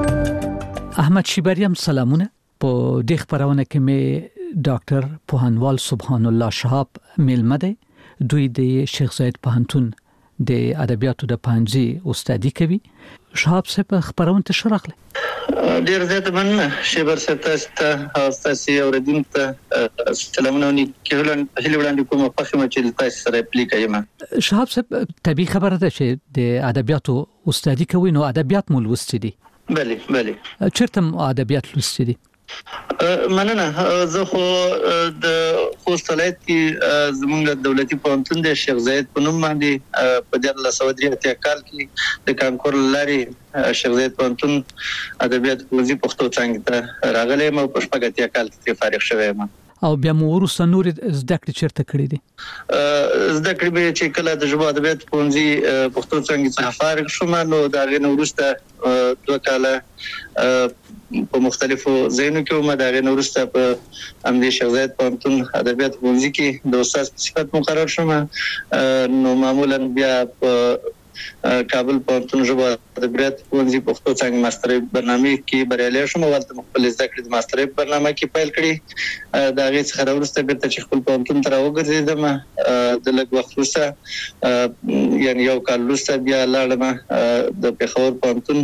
احمد شیبریم سلامونه. په دې خبرونه کې مې ډاکټر پوهنوال سبحان الله شهاب میلمه دی. دوی د شیخ زاید پوهنتون د ادبیاتو د پانځي استادي کوي. شهاب صاحب خبرونه ته شرحله. ډیر زیات مننه شیبر صاحب ته او تاسو اوریدونکو سلامونه نیکولن هله وړاندې کوم په خمه چې تاسو سره پلی کوم. شهاب صاحب طبيعي خبره ده چې د ادبیاتو استادي کوي، نو ادبیات مول وستې دي. بله چیرته ادبیات لوستې دي؟ مننه. زه خو د خوست ولایت کې زموږ دولتي پوهنتون د شیخ زاید په نوم باندې په 1983 کال کې د کانکور لارې شیخ زاید پوهنتون ادبیات پوهنځي پښتو څانګې ته راغلی یم او په 80 کال کې فارغ شوی یم. او بیا مو وروسته نور زده کړې چیرته کړې دي؟ زده کړې به چې کله د ژبو ادبیات پوهنځي پښتو څانګې څخه فارغ شوم، نو دا غي وروسته 2 کاله په مختلفو ځایونو کې ومه. دا غي وروسته په همدې شیخ زاید پوهنتون ادبیات پوهنځي کې د استاد په صفت مقرر شوم. نو معمولا بیا په کابل پوهنتون ژبه ادبیات پوهنځي پښتو څانګې ماسترۍ برنامه کې بریالي شوم. ولته خپل زده کړې د ماسترۍ برنامه کې پیل کړې. دا غي څخه وروسته بیرته چې خپل پوهنتون ته راوګرځیدم. د لږ وخت وروسته یعنی یو کال وروسته بیا لاړم د پېښور پوهنتون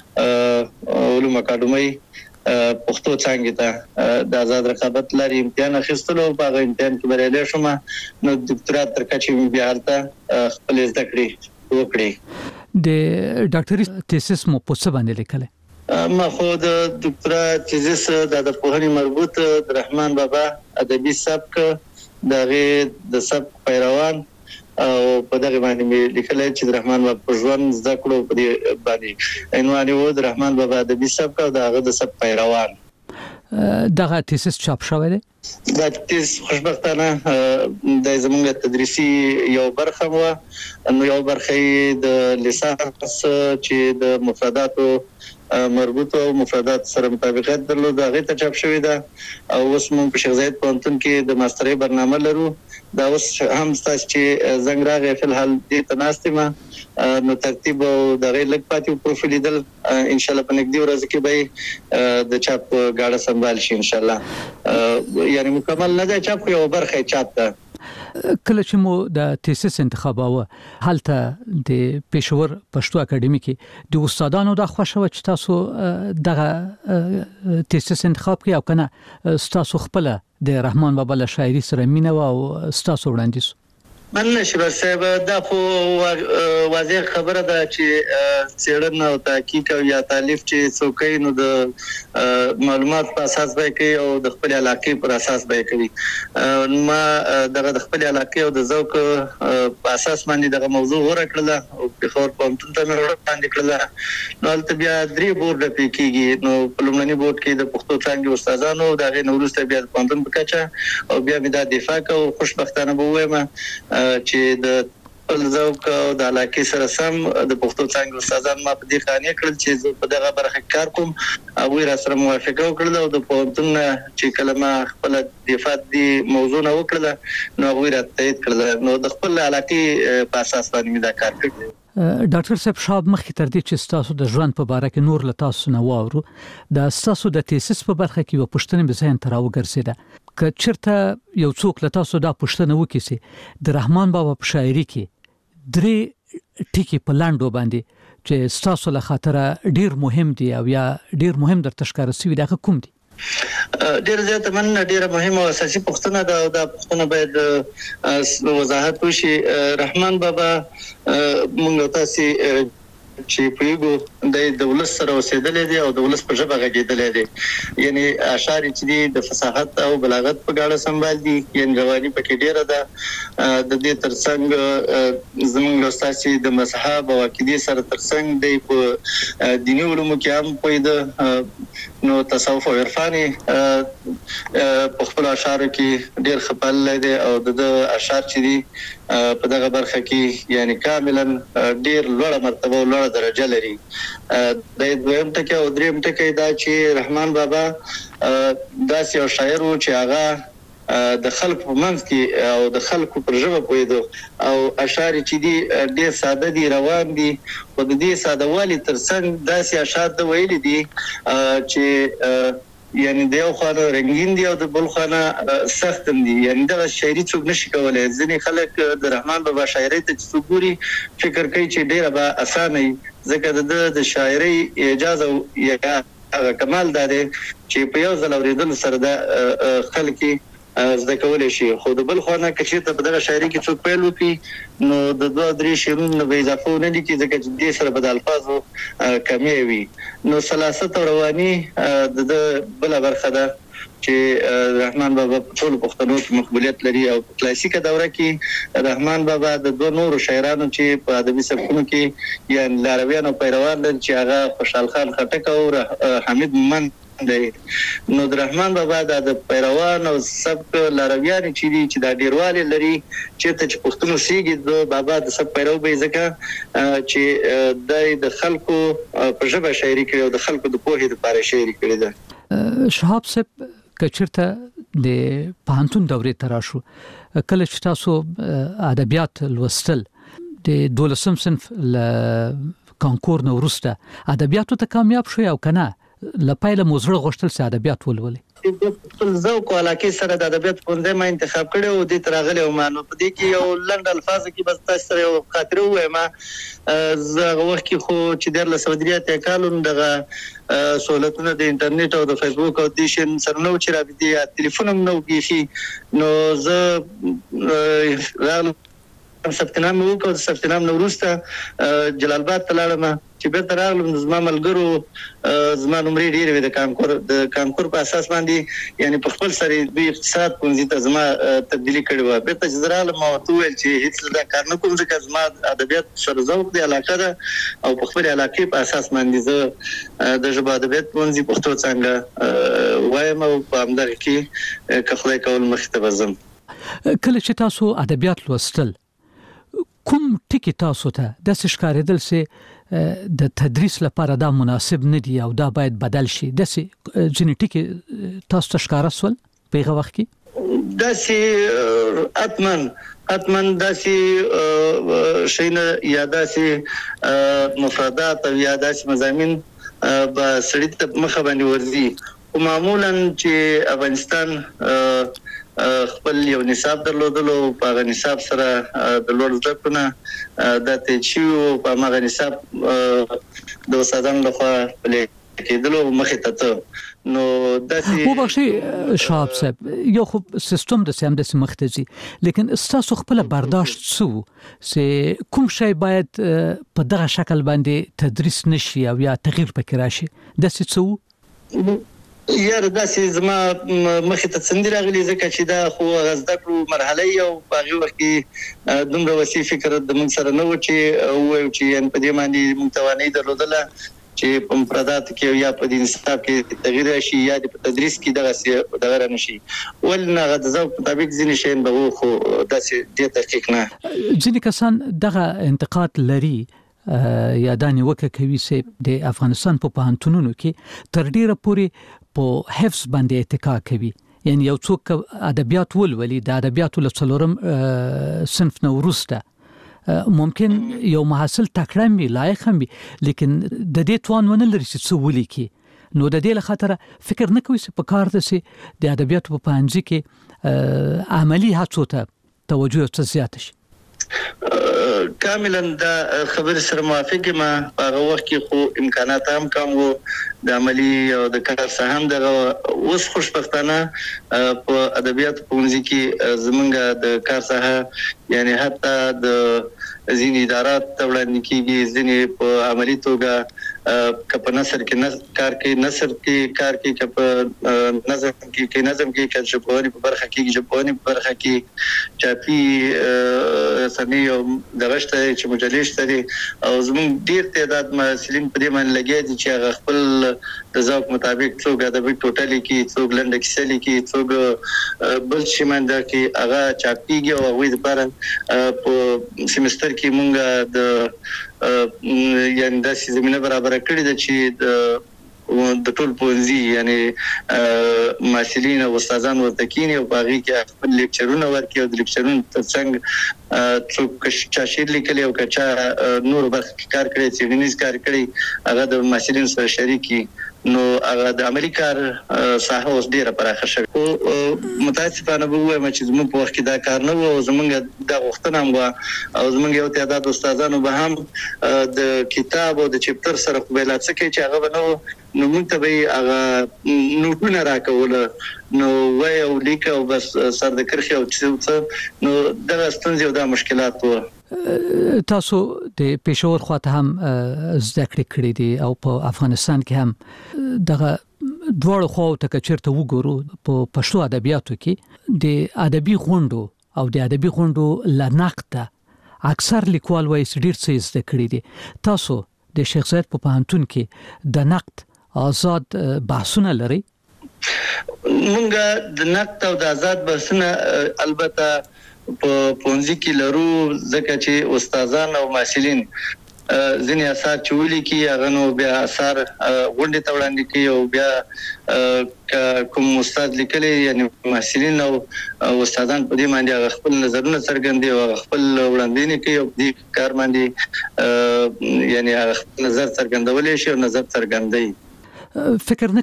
علوم اکاډمۍ پښتو څانګې ته د آزاد رقابت لري امتحان اخیستلو. په هغه امتحان کې بریالي شوم. نو ډاکټرات تر کچې بیا هلته خپل زده کړې وکړې. د ډاکټري تیسس مو په څه باندې لیکل؟ ما خو د ډاکټرا تیزس د پوهنې مربوط د رحمان بابا ادبي سبک د سبک پیروان او په دغه باندې مې لیکل چې د رحمان بابا په ژوند زده کړو په دې باندې عنوان و د رحمان بابا ادبي سبک او دغه د سبک پیروان. دغه تیسس چاپ شوی دی؟ دا تیز خوشبختانه د زموږ تدریسي یو برخه و. نو یو برخه د لیسانس چې د مفرداتو مربوط او مفردات سره مطابقت درلود هغه ته چاپ شوی ده. او اوس موږ په شیخ زاید پوهنتون کې د ماسترۍ برنامه لرو. دا اوس هم تاسو چې زنګ راغی په الحال دې تناستمه نو ترتیب او د غیر لګ پاتې پروفایل دل ان شاء الله په نږدې ورځ کې به د چاپ غاړه سنبال شي ان شاء الله. یعنی مکمل نه ده چاپ، یو برخه چاپ ده. کله چې مو د تیسس انتخاباوه هلته د پېښور پښتو اکیډمي کې د استادانو د خوښه و چې تاسو دغه تیسس انتخاب کړئ او کنه تاسو خپل د رحمان بابا له شاعري سره مینه او تاسو وړاندیز؟ مننه شیبر صاحب. دا خو واضح خبره ده چې څېړنه او تحقیق او یا تالیف چې څوک نو د معلومات په اساس به کوي او د خپل علاقې پر اساس به کوي. ما دغه د خپل علاقې او د ذوق په اساس باندې دغه موضوع ورکړله او په خور پوهنتون ته مې وړاندې کړله. نو هلته بیا 3 بورډ کېږي. نو په لومړني بورډ کې د پښتو څانګې استادانو د هغې نه وروسته بیا د پوهنتون په کچه او بیا مې دا دفاع کوو. خوشبختانه به ووایم چې د خپل ذوق او د علاقې سره سم د پښتو څانګې استادان ما په دې قانع کړل چې زه په دغه برخه کار کوم. هغوی را سره موافقه وکړله او د پوهنتون نه چې کله ما خپله دفاع دې موضوع نه وکړله نو هغوی را تایید کړله. نو د خپل علاقې په اساس باندې مې دا کار کړی. ډاکټر صاحب شاب مخکې تر دې چې تاسو د ژوند په باره کې نور له تاسو نه واورو، د تاسو د تیسس په برخه کې یو پوښتنه به ذهن ته راوګرځېده که چېرته یو څوک له تاسو دا پوښتنه وکړي چې د رحمان بابا په شاعري کې 3 ټکي په لاندو باندې چې تاسو له خاطره ډیر مهم دي او یا ډیر مهم درته ښکاره سوي دي، هغه کوم دي؟ ډیر زیات مننه. ډیره مهمه او اساسي پوښتنه ده او دا پوښتنه باید وضاحت وشي. رحمان بابا موږ تاسو چې پیګو د ولس سره اوسېدلې دي او د ولس په ژبه غږېدلې دي. یعنی اشعار چې دي د فصاحت او بلاغت په غاړه سمبال دي. یعنی رواني پکې ډیره ده. د دې ترڅنګ زموږ استاد د مذهب او عقیدې سره ترڅنګ دی په دیني علومو کې هم پوهېده. نو تصوف او عرفاني په خپل اشعارو کې ډیر خپل دی او د اشعار چې دي په دغه برخه کې یعنی کاملا ډیر لوړه مرتبه او لوړه درجه لري. د دویم ټکی او دریم ټکی دا چې رحمان بابا داسې یو شاعر و چې هغه د خلکو په منځ کې او د خلکو پر ژبه پوهېدو او اشعار چې دي ډېر ساده دي روان دي خو د دې سادهوالي ترڅنګ داسې اشعار د ویلي دي چې یعنی د یو خانه رنگین دی او د بل خانه سخت دی یعنی دا شاعري څوک نشي کولای ځینې خلک د رحمان بابا شاعري ته څوګوري فکر کوي چې ډیره به اسانه ځکه د شاعري اجازه یا کمال ده چې په یو ځل اوریدل سره د خلک زده کولای شي خو د بل خانه کې چې په دغه شاعري کې څوک پیل وکړي نو د 2-3 شعرونو به اضافه نه لیکي ځکه چې دې سره به د الفاظو کمی وي نو سلاست او رواني د بل برخه ده چې رحمان بابا په ټول پښتنو کې مقبولیت لري او په کلاسیکه دوره کې رحمان بابا د دوه نورو شاعرانو چې په ادبي سبکونو کې یا لارویانو پیروان لري چې هغه خوشحال خان خټک او حمید مومند نو د رحمان بابا د پیروان او سبک لارویان چې دا ډیرواله لري چې پښتون سیګي د بابا د سب پیرو به ځکه چې د خلکو په ژبه شاعري کوي او د خلکو د پوهې لپاره شاعري کوي ده شهاب صاحب کچرته د پانتون دورې تراشو کله چې تاسو ادبیات لوستل د 12 صنف ل کانکور نو ورسته ادبیاتو ته کامیاب شو او کنه لپاره موزړه غوښتل سي ادبیات ولولي خپل ذوق او علاقه سره د ادبیات په اړه ما انتخاب کړی او د ترغلې او مانو په دې کې یو لنډ الفاظ کې بس تاسو سره یو خاطر وایم زه وخت کې خو چې د لسودریات کالون دغه سہولتونه د انټرنیټ او د فیسبوک او د شین سره نو چې راځي یا ټلیفون نو کیږي نو زه سپتنام وکړ سپتنام نو ورسته جلال آباد ته لاړم چې به ترالم زما ملګرو زما نمرې ډېرې وې د کانکور په اساس باندې یعنی په خپل سره د اقتصاد پونځي ته زما تبدیلی کړې و به تجربه ما ویل چې هیڅ دا کار نه کوم ځکه زما ادبیات سره ذوق دی علاقه ده او په خپل علاقه په اساس باندې زه د ژبه ادبیات پونځي پښتو څنګه وایم او په همدغه کې که خدای کول مخ ته وزم کله چې تاسو ادبیات لوستل کوم ټکی تاسو ته د ښکارېدل سي د تدریس لپاره دا مناسب نه دی او دا باید بدل شي د ځینې ټکی تاسو ته ښکارا سول په هغه وخت کې داسې اتمن داسې شینه یا داسې مفردات او یا داسې مضامین به سړی ته مخه باندې ورځي او معمولا چې افغانستان خپل یو نصاب درلودلو په نصاب سره د لوړ زده کړو د تچیو په هغه نصاب د استادانو لخوا پلي کېدلو مخې ته نو داسې خو بخشي شهاب صاحب یو خو سیستم د سم د مختزي لیکن تاسو خپل برداشت سو سه کوم شی باید په دغه شکل باندې تدریس نشي او یا تغییر پکې راشي داسې څه یاره داسې زما مخې ته څنګه راغلی ځکه چې دا خو غزده کړو مرحله یو په هغه وخت کې دومره وسیع فکر د موږ سره نه و چې وایو چې په دې باندې موږ توانایي درلودله چې په مفردات کې یا په دې نصاب کې تغییر شي یا په تدریس کې دغه نشي ولنه غزه په مطابق ځینې شین به خو داسې د تحقیق نه ځینې کسان دغه انتقاد لري یا دانی وکه کوي چې د افغانستان په پوهنتونونو کې تر ډیره پورې په حفظ باندې اتکا کوي یعنی یو څوک ادبیات ولولي د ادبیاتو له څلورم صنف نو ورسته ممکن یو محصل تکړه وي لایق هم وي لیکن د دې توان ونه لري چې څه ولیکي نو د دې لخاطر فکر نه کوي چې په کار د سي د ادبیاتو په پنځه کې عملی هڅو ته توجه څه زیات شي کاملا دا خبر سره موافق ما هغه وخت کې خو امکانات هم کم وو د عملی او د کار څخه هم دغه اوس خوشبختانه په ادبیات پونځي کې زمونږ د کار څخه یعنی حتی د ځینې ادارات وړاندې کیږي ځینې په عملی توګه کپ نثر کې کار کې کپ نظم کې ژبونی په برخه کې چاپی سنی او دغشته چې مجلې شته او زموږ ډیر تعداد محصلین په دې باندې لګي دي چې هغه خپل د ذوق مطابق څوک ادبي ټوټالي کې څوک لنډ کیسه لیکي څوک بل شي منده کې هغه چاپیږي او وې لپاره په سیمستر کې مونږه د یعنی د زمينه برابر کړی د چې د د ټول پونځي یعنی مسلین او استادان ورته کینی او باغی کې خپل لیکچرونه ورکي او د لیکچرونو ترڅنګ څوک چا شعر لیکلی او چا نور برخه کار کړی څېړنیز کار کړی هغه د مسلین سره شریکي نو هغه د عملی کار ساحه اوس ډیره پراخه شوه او متاسفانه به وایم چې زموږ په وخت کې دا کار نه و او زموږ د غوښتنه هم او زموږ یو تعداد استادانو به هم د کتاب او د چپټر سره قبیله څه کوي چې هغه به نو موږ ته به هغه نوټونه راکوله نو وای او لیک او بس سر د کرخي او څه نو دا ستونزې او دا مشکلات وو. تاسو د پېښور خواته هم زده کړې کړې دي او په افغانستان کې هم دغه دواړو خواو ته چیرته وګورو په پښتو ادبیاتو کې د ادبي غونډو او د ادبي غونډو لنقطه اکثر لیکوال وایي ډېر څه زده کړې دي. تاسو د شیخ زاید په پوهنتون کې د نقد آزاد بحثونه لري؟ مونږ د نقد او د آزاد بحثونه البته په پونځي کې لرو ځکه چې استادان او مسلین ځینې اثار چولي کې هغه نو بیا اثار غونډې ته وړاندې کوي او بیا کوم استاد لیکلي یعنی مسلین او استادان په دې باندې خپل نظرونه څرګندوي او خپل وړاندې کوي او دې کار باندې یعنی خپل نظر څرګندول شي او نظر څرګندوي. فکر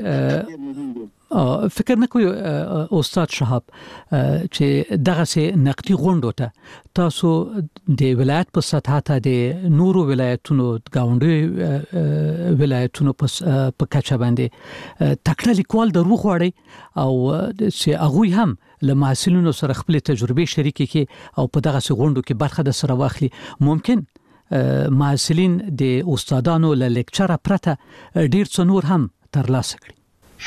نه کوي استاد شهاب چې دغه سي نقدي غونډو ته تاسو د ولایت په سطح ته د نورو ولایتونو گاونډي ولایتونو په کچه باندې تکړه لیکوال درو غواړي او چې هغه هم له محصلینو سره خپل تجربې شریکي کوي او په دغه سي غونډو کې برخه د سره واخلي. ممکن محصلین د استادانو له لیکچر پرته ډیر څه نور هم ترلاسه کړي.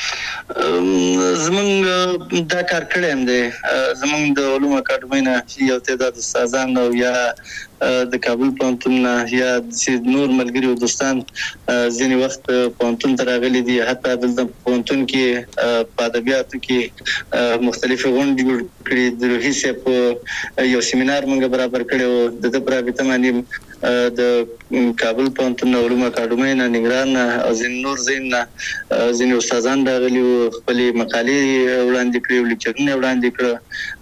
زمونږ دا کار کړی هم دی. زمونږ د علوم اکاډمۍ نه یو تعداد استادان او یا د کابل پوهنتون نه یا نور ملګري او دوستان ځینې وخت پوهنتون ته راغلي دي. حتی دلته پوهنتون کې په ادبیاتو کې مختلفې غونډې جوړ کړي. د روحي صاحب یو سیمینار موږ برابر کړی و د ده په رابطه باندې د کابل پوهنتون علوم اکاډمۍ نه نګران او ځینې نور ځینې استادان راغلي وو خپلې مقالې وړاندې کړې او لیکچرونه وړاندې کړه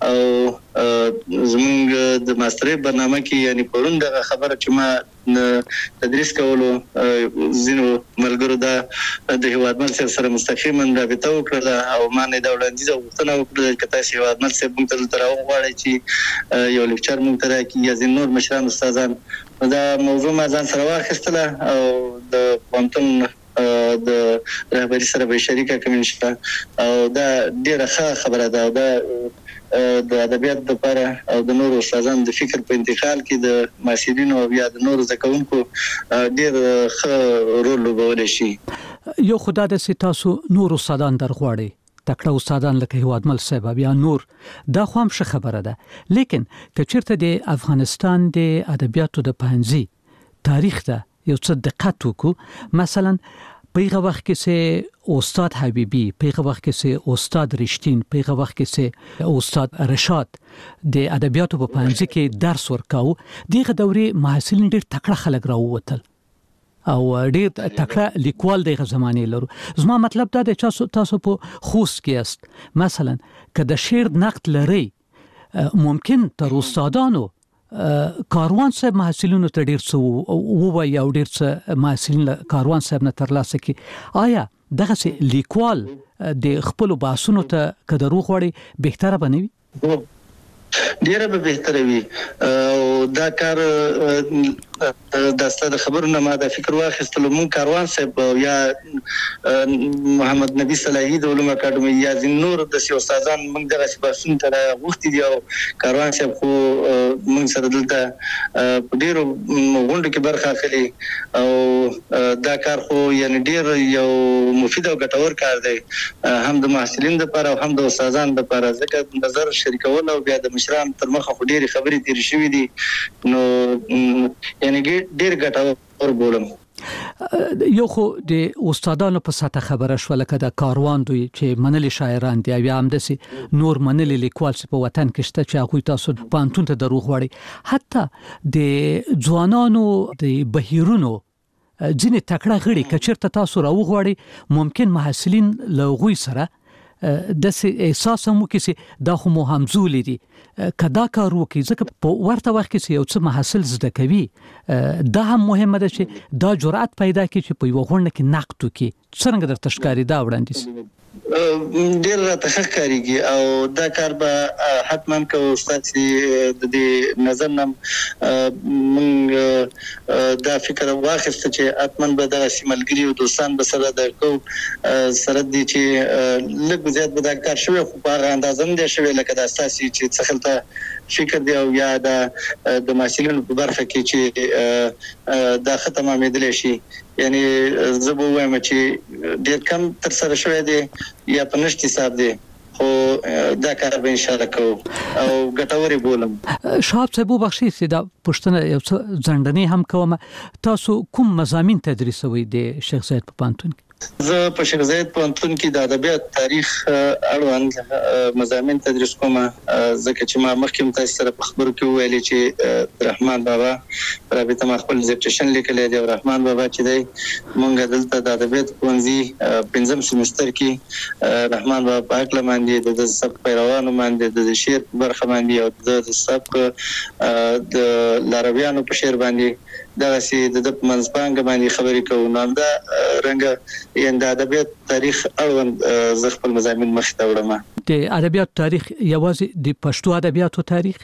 او زموږ د ماسترۍ برنامه کې یعنی پرون دغه خبره چې ما تدریس کولو ځینو ملګرو دا د هیوادمل سره مستقیما رابطه وکړه او ما نه دا وړاندیز او غوښتنه وکړه چې تاسو هیوادمل سره موږ ته راوغواړئ چې یو لیکچر موږ ته راکړي یا ځینې نور مشران استادان دا موضوع ما ځان سره واخیستله او د پوهنتون د رهبري سره به شریکه کوم انشاءالله او دا ډیره ښه خبره ده او دا د ادبیات لپاره او د نورو استادانو د فکر په انتقال کې د محصلینو او یا د نورو زده کوونکو ډیر ښه رول لوبولی شي. یو خدای دې تاسو نور استادان درغواړي تکړه استادان لکه هیوادمل صاحب یا نور دا خو هم ښه خبره ده لیکن که چیرته د افغانستان د ادبیاتو د پوهنځي تاریخ ته یو څه دقت وکړو مثلا په هغه وخت کې سه استاد حبیبی په هغه وخت کې سه استاد رشتین په هغه وخت کې سه استاد رشاد د ادبیاتو په پوهنځي کې درس ورکاو دغه دورې محصلین ډېر تکړه خلک راووتل او ډېر تکړه لیکوال دغه زمانه لرو. زما مطلب دا دی چې تاسو په خوست کې است مثلا که د شعر نقد لري ممکن تر استادانو کاروان صاحب محصلینو ته ډیر څه ووایي او ډیر څه محصلین کاروان صاحب نه ترلاسه کړي. آیا دغه لیکوال د خپل بحثونو ته کدرو غوړي بهتره بنوي؟ ډیره به بهتره وي او دا کار د ستاسو خبرونه ما د فکر واخیستلو مون کاروان صاحب یا محمد نبی صلاحی د علوم اکاډمۍ یا نور د استادان موږ دغه سپاسون تر وخت دی او کاروان صاحب خو موږ سره دلته ډیرو غونډو کې برخه اخلي او دا کار خو یعنی ډیر یو مفید او ګټور کار دی هم د محصلین لپاره او هم د استادانو لپاره ځکه نظر شریکول او بیا د مشران تر مخه خو ډیره خبرې تیر شوې دي نو یعنی ډیر ګټور بولم. یو خو د استادانو په سطح خبره شو لکه د کاروان دوی چې منلي شاعران دي یا هم دسي نور منلي لیکوال په وطن کې شته چې هغه تاسو پانتون ته دروغ وړي حتی د ځوانانو د بهیرونو ځینې تکړه غړي کچرته تاسو راوغواړي ممکن محصلین له غوي سره د احساس مو کې دا خو مو همزولي دي کدا کار وکي ځکه په ورته وخت کې یو څه محصل زده کوي دا هم مهمه ده چې دا جرأت پیدا کړي چې په یو غونډه کې نقد وکړي څنګه درته ښکاري دا وړاندیز ډیر راته ښکاریږي او دا کار به حتما کوو استاد چې د دې نظر نم موږ دا فکر واخیسته چې حتما به د سیملګری او دوستان به سره درکو سره دي چې لږ زیات به دا کار شوی خو په هغه اندازه نه شوی لکه د اساسي چې څخلته فکر دی او یا د محصلینو په برخه کې چې دا ختمه مېدل شي یعنی زه به وایم چې ډېر کم تر سره شوی دی یا په نشټ حساب دی خو دا کار به ان شاء الله کوو او ګټوري بولم شاب صاحب بخشي چې دا پښتنه یو ځندنی هم کوم تاسو کوم مضامین تدریسوي د شیخ زاید په پانتون زه په شیخ زاید پوهنتون کې د ادبیات تاریخ اړوند مضامین تدریس کوم ځکه چې ما مخکې تاسو سره په خبرو کې ویلي چې رحمان بابا رابطه ما خپل ډیزرټیشن لیکلی دی او رحمان بابا چې دی مونږ دلته د ادبیات ښوونځي پنځم سمستر کې رحمان بابا په هکله باندې د سبک پیروانو باندې د شعر په برخه باندې او د سبک د لارویانو په شعر باندې دغه سي د منځپانګ باندې خبرې کوو نو دا رنګ یند ادبیات تاریخ اړوند ز خپل مضامین مخ ته وړم د ادبیات تاریخ یوازې د پښتو ادبیاتو تاریخ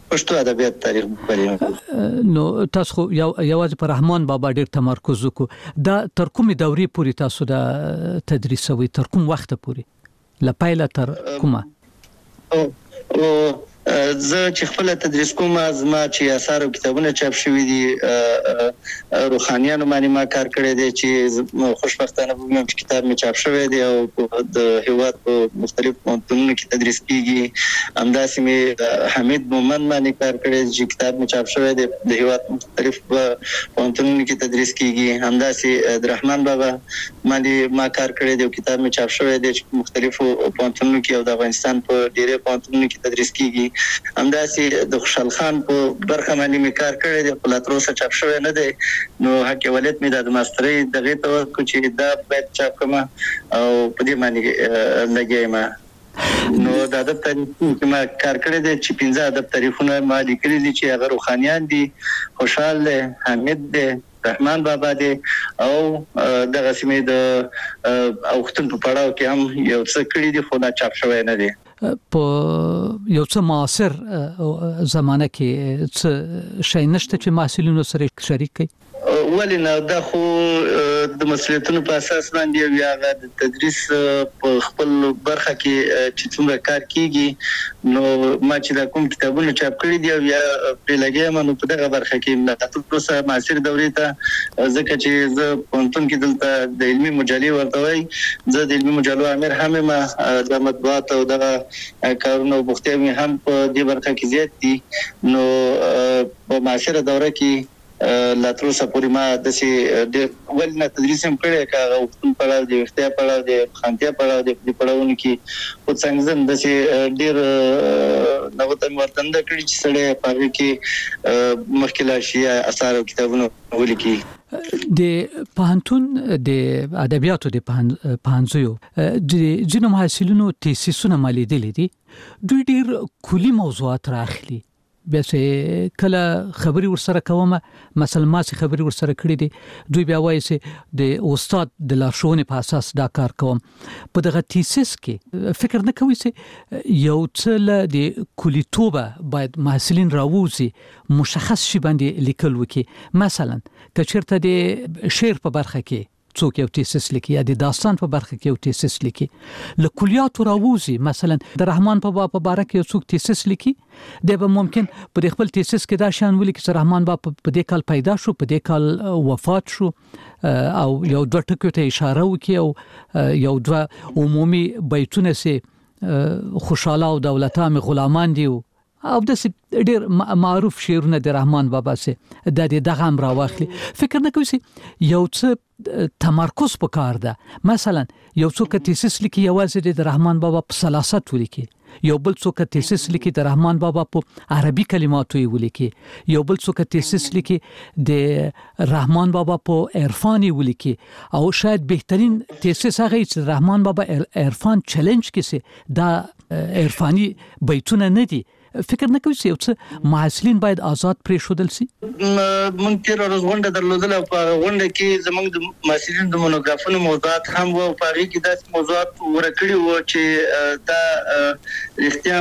نو تاسو یوازې پر رحمان بابا ډیر تمرکز وکړو دا تر کومې دورې پورې تاسو د تدریسوي تر کوم وخت پورې لپاره تر کومه زه چې خپل تدریس کوم زما چې آثار او کتابونه چاپ شوي دي روحانيانو باندې ما کار کړی دی چې خوشبختانه په کتاب می چاپ شوی دی او د هیواد په مختلف پوهنتونونو کې تدریس کیږي همداسې می حمید مومن باندې کار کړی چې کتاب می چاپ شوی دی د هیواد مختلف پوهنتونونو کې تدریس کیږي همداسې د رحمان بابا باندې ما کار کړی دی کتاب می چاپ شوی دی چې مختلفو پوهنتونونو کې او د افغانستان په ډیرو پوهنتونونو کې تدریس کیږي همداسې د خوشحال خان په برخه باندې می کار کړی دی په لاتروسه چاپ شوی نه دی نو حق ولایت می د ماسترۍ دغه ته چې دا باید چاپ کما او په دې باندې لګیایم نو د ادب تاریخ ما کار کړی دی چې 15 ادب تاریخونه ما لیکلي دي چې هغه روحانيان دي خوشحال دی حمید دی رحمان بابا دی او دغه سیمه د اوختن په پړاو کې هم یو څه کړی دي خو دا چاپ شوی نه دی په یو څه معاصر زمانه کې څه شي نشته چې محصلینو سره شریک کړي ولنه دا خو د مسؤلیتونو په اساس باندې یا د تدریس په خپل برخه کې چې څومره کار کیږي نو ما چې دا کوم کتابونه چاپ کړی دی یا په لګیا منو په دغه برخه کې د تاسو معاصر دورې ته ځکه چې زه پونتون کې دلته د علمي مجلې ورته وای زه د علمي مجلو امیر هم ما د مطبوعات او د کارونو بوختي هم په دې برخه کې زیات دي نو په معاصر دوره کې لاتروسه پوری ما د سي ولنه تدریس هم کړی کاغه وختون پړاو دی اختیار پړاو دی خانتیا پړاو دی په پړاوونه کې او څنګه د سي ډیر نوته ورتند کړی چې سړی په کې مخکله شي اثار او کتابونه ولیکي د پوهنتون د ادبیاتو د پوهنځیو د جنو محصلینو تیسیسونه مالیدل دي دوی ډیر کلی موضوعات راخلي بیا چې کله خبري ورسره کوم مثلا ما چې خبري ورسره کړې دي دوی بیا وایي چې د استاد د لارښوونې په اساس دا کار کوم په دغه تیسیس کې فکر نه کوي چې یو څه د کلیتوبه باید محصلین راووزي مشخص شي باندې لیکل وکي مثلا کچرته د شعر په برخه کې څوک یو تیسیس لیکي یا د داستان په برخه کې یو تیسیس لیکي له کلیات راووزي مثلا د رحمان بابا په باره کې یو څوک تیسیس لیکي د به ممکن په خپل تیسیس کې دا شان ولیکي چې رحمان بابا په دې کال پیدا شو په دې کال وفات شو او یو دوه ټکو ته اشاره وکي او یو دوه عمومي بیتونه سي خوشاله او دولتام غلامان دي او د ډیر معروف شعرونه د رحمان بابا سه د دغه هم راوخلي. فکر نه کوي یو څه تمرکز پکار ده. مثلا یو څوک تیسیس لیکي یوازې د رحمان بابا په سلاست ولیکي، یو بل څوک تیسیس لیکي د رحمان بابا په عربي کلماتو ولیکي، یو بل څوک تیسیس لیکي د رحمان بابا په عرفان ولیکي، او شاید بهترین تیسیس هغه چې رحمان بابا عرفان چیلنج کیسه دا عرفانی بیتونه نه دي. فکر نه کوي چې یو څه محصلین باید آزاد پرېښودل شي؟ مونږ تیر ورځ غونډه درلودله او په غونډه کې زموږ د محصلینو د مونوګرافونو موضوعات هم وو. په هغې کې داسې موضوعات ورکړي وو چې دا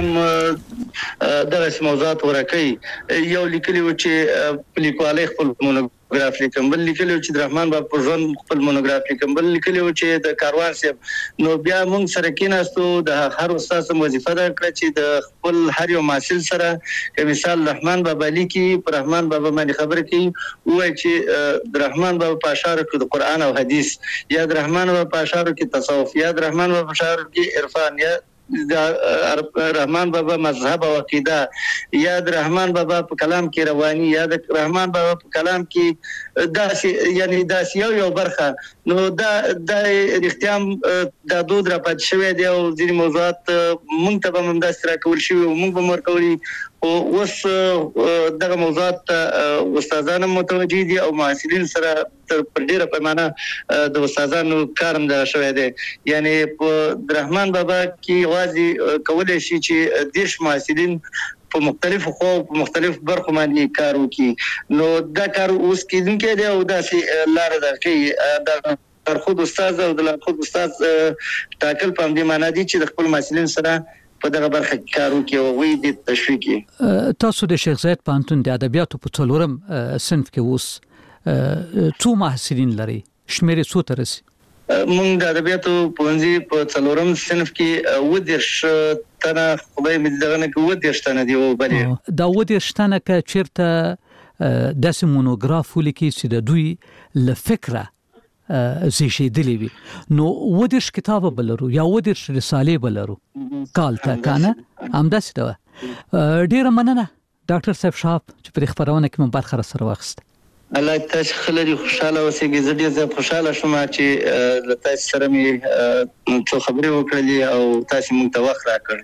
رښتیا دغسې موضوعات ورکوي. یو لیکلي وو چې په لیکوالۍ خپل مونوګراف لیکم، بل لیکلي وو چې د رحمان بابا په ژوند خپل مونوګراف لیکم، بل لیکلي وو چې د کاروان صاحب. نو بیا مونږ سره کېناستو، د هر استاد سم وظیفه دا کړه چې د خپل هر یو محصل سره که مثال رحمان بابا لیکي، په رحمان بابا باندې خبرې کوي، ووایي چې د رحمان بابا په اشعارو کې د قرآن او حدیث، یا د رحمان بابا په اشعارو کې تصوف، یا د رحمان بابا په اشعارو کې عرفان، یا د رحمان بابا مذهب او عقیده، یا د رحمان بابا په کلام کې رواني، یا د رحمان بابا په کلام کې داسې یعنی داسې یو برخه. نو دا رښتیا دا دود را پاتې شوی دی او ځینې موضوعات موږ ته به هم همداسې راکول شوي او موږ به هم ورکولي. اوس دغه موضوعات استادان هم متوجه دي او محصلین سره پر ډیره پیمانه د استادانو کار هم دغه شوی دی. یعنی په رحمان بابا کې یوازې کولی شي چې 10 محصلین په مختلفو خو په مختلف برخو باندې کار وکړي. نو دا کار اوس کېدونکی دی او داسې لاره ده کوي. د لارښود استاد او د لارښود استاد ټاکل په همدې معنا دي چې د خپل محصلین سره په دغه برخه کې کار وکړي او هغوی د تشویق کړي. تاسو د شیخ زاید پوهنتون د ادبیاتو په 4م صنف کې اوس څو محصلین لري؟ شمېر څو ته رسي؟ مونږ د ادبیاتو پوهنځي په 4م صنف کې 29 تنه، خدای مې دغه نه کې 29 تنه دي. او بلې دا 29 تنه که چیرته داسې مونوګراف ولیکي چې د دوی له فکره زیږېدلې وي، نو 29 کتابه به لرو یا 29 رسالې به لرو کال ته، که نه همداسې ده. ډېره مننه ډاکټر صاحب شهاب چې په دې خپرونه کې مو برخه راسره واخیسته. الله تاسو خلک خوشاله اوسئ. زه ډېر زیات خوشاله شوم چې له تاسو سره مې څو خبرې وکړلې او تاسو موږ ته وخت راکړ.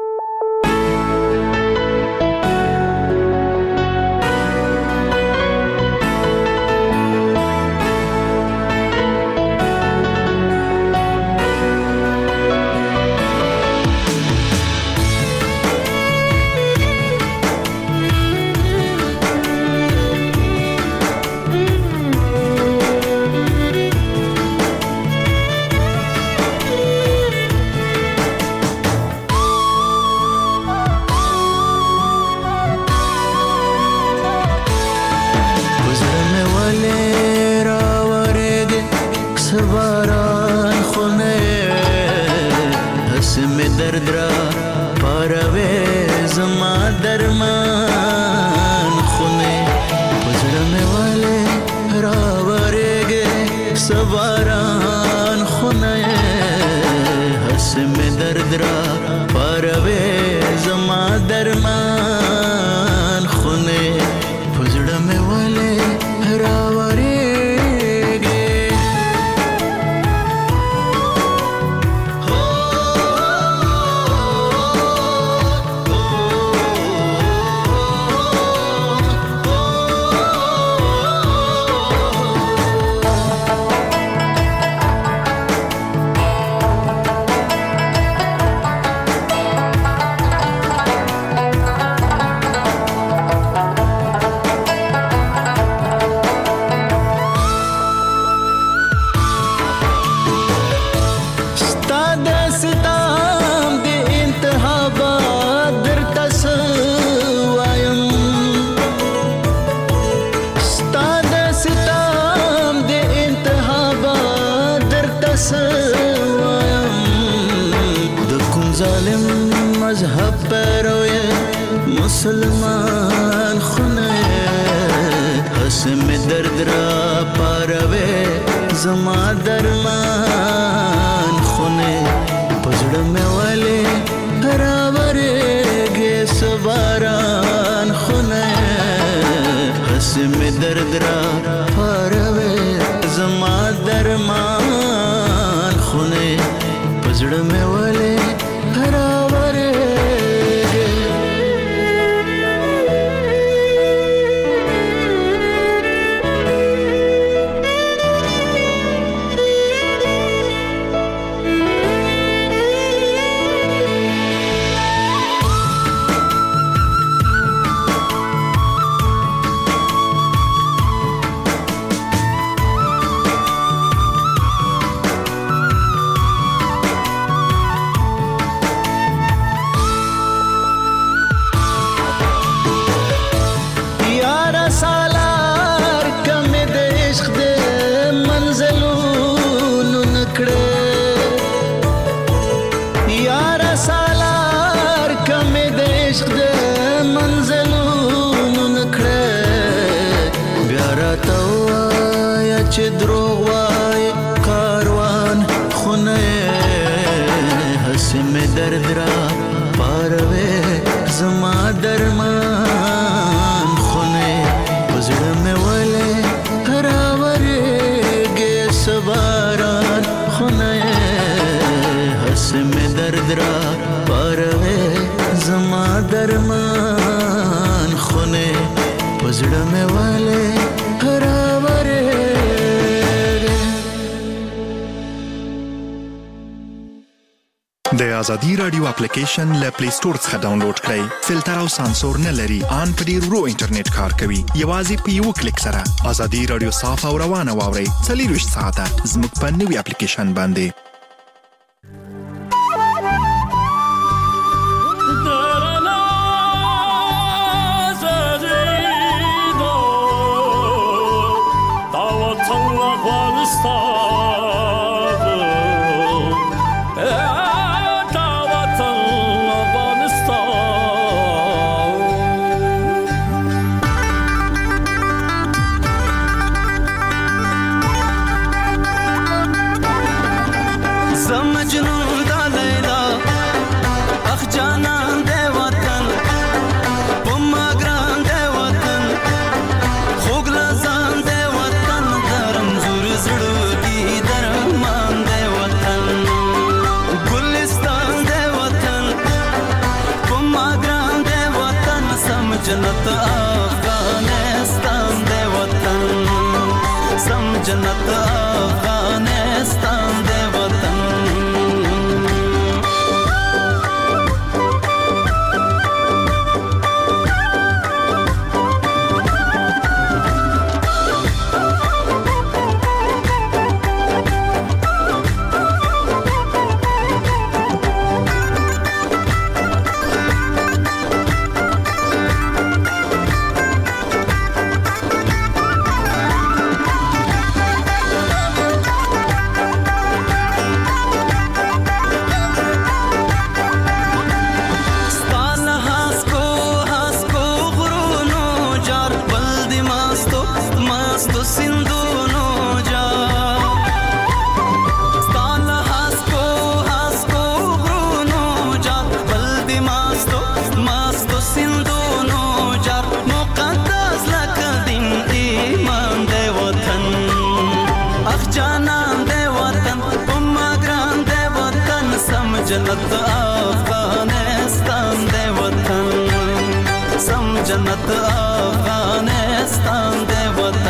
مسلمان خونه حسم درد را پاروي زما درمان خونه پزړه مې والي راورېږي سبارا درد را پاروي زما درمان خونه پزړه مې ولې راوړې چې دروغ وای کاروان خونه هسې مې درد را پاروي زما درمان خونه پزړه مې ولې راورېږي سباران خونه هسې مې درد را پاروي زما درمان خونه پزړه مې ولې د ازادي رادیو اپلیکیشن له پلی سٹور څخه ډاونلوډ کړئ. فلټر او سانسور نه لري. ان په ډیر ورو انټرنیټ کار کوي. یوازې په یو کلیک سره ازادي رادیو صاف او روانه واورئ. 24 ساعته زموږ په نوي اپلیکیشن باندې. जन्नत अफगानिस्तान दे वतन सम जन्नत अफगानिस्तान दे वतन जन्नत अफगानिस्तान दे वतन सम जन्नत अफगानिस्तान दे वतन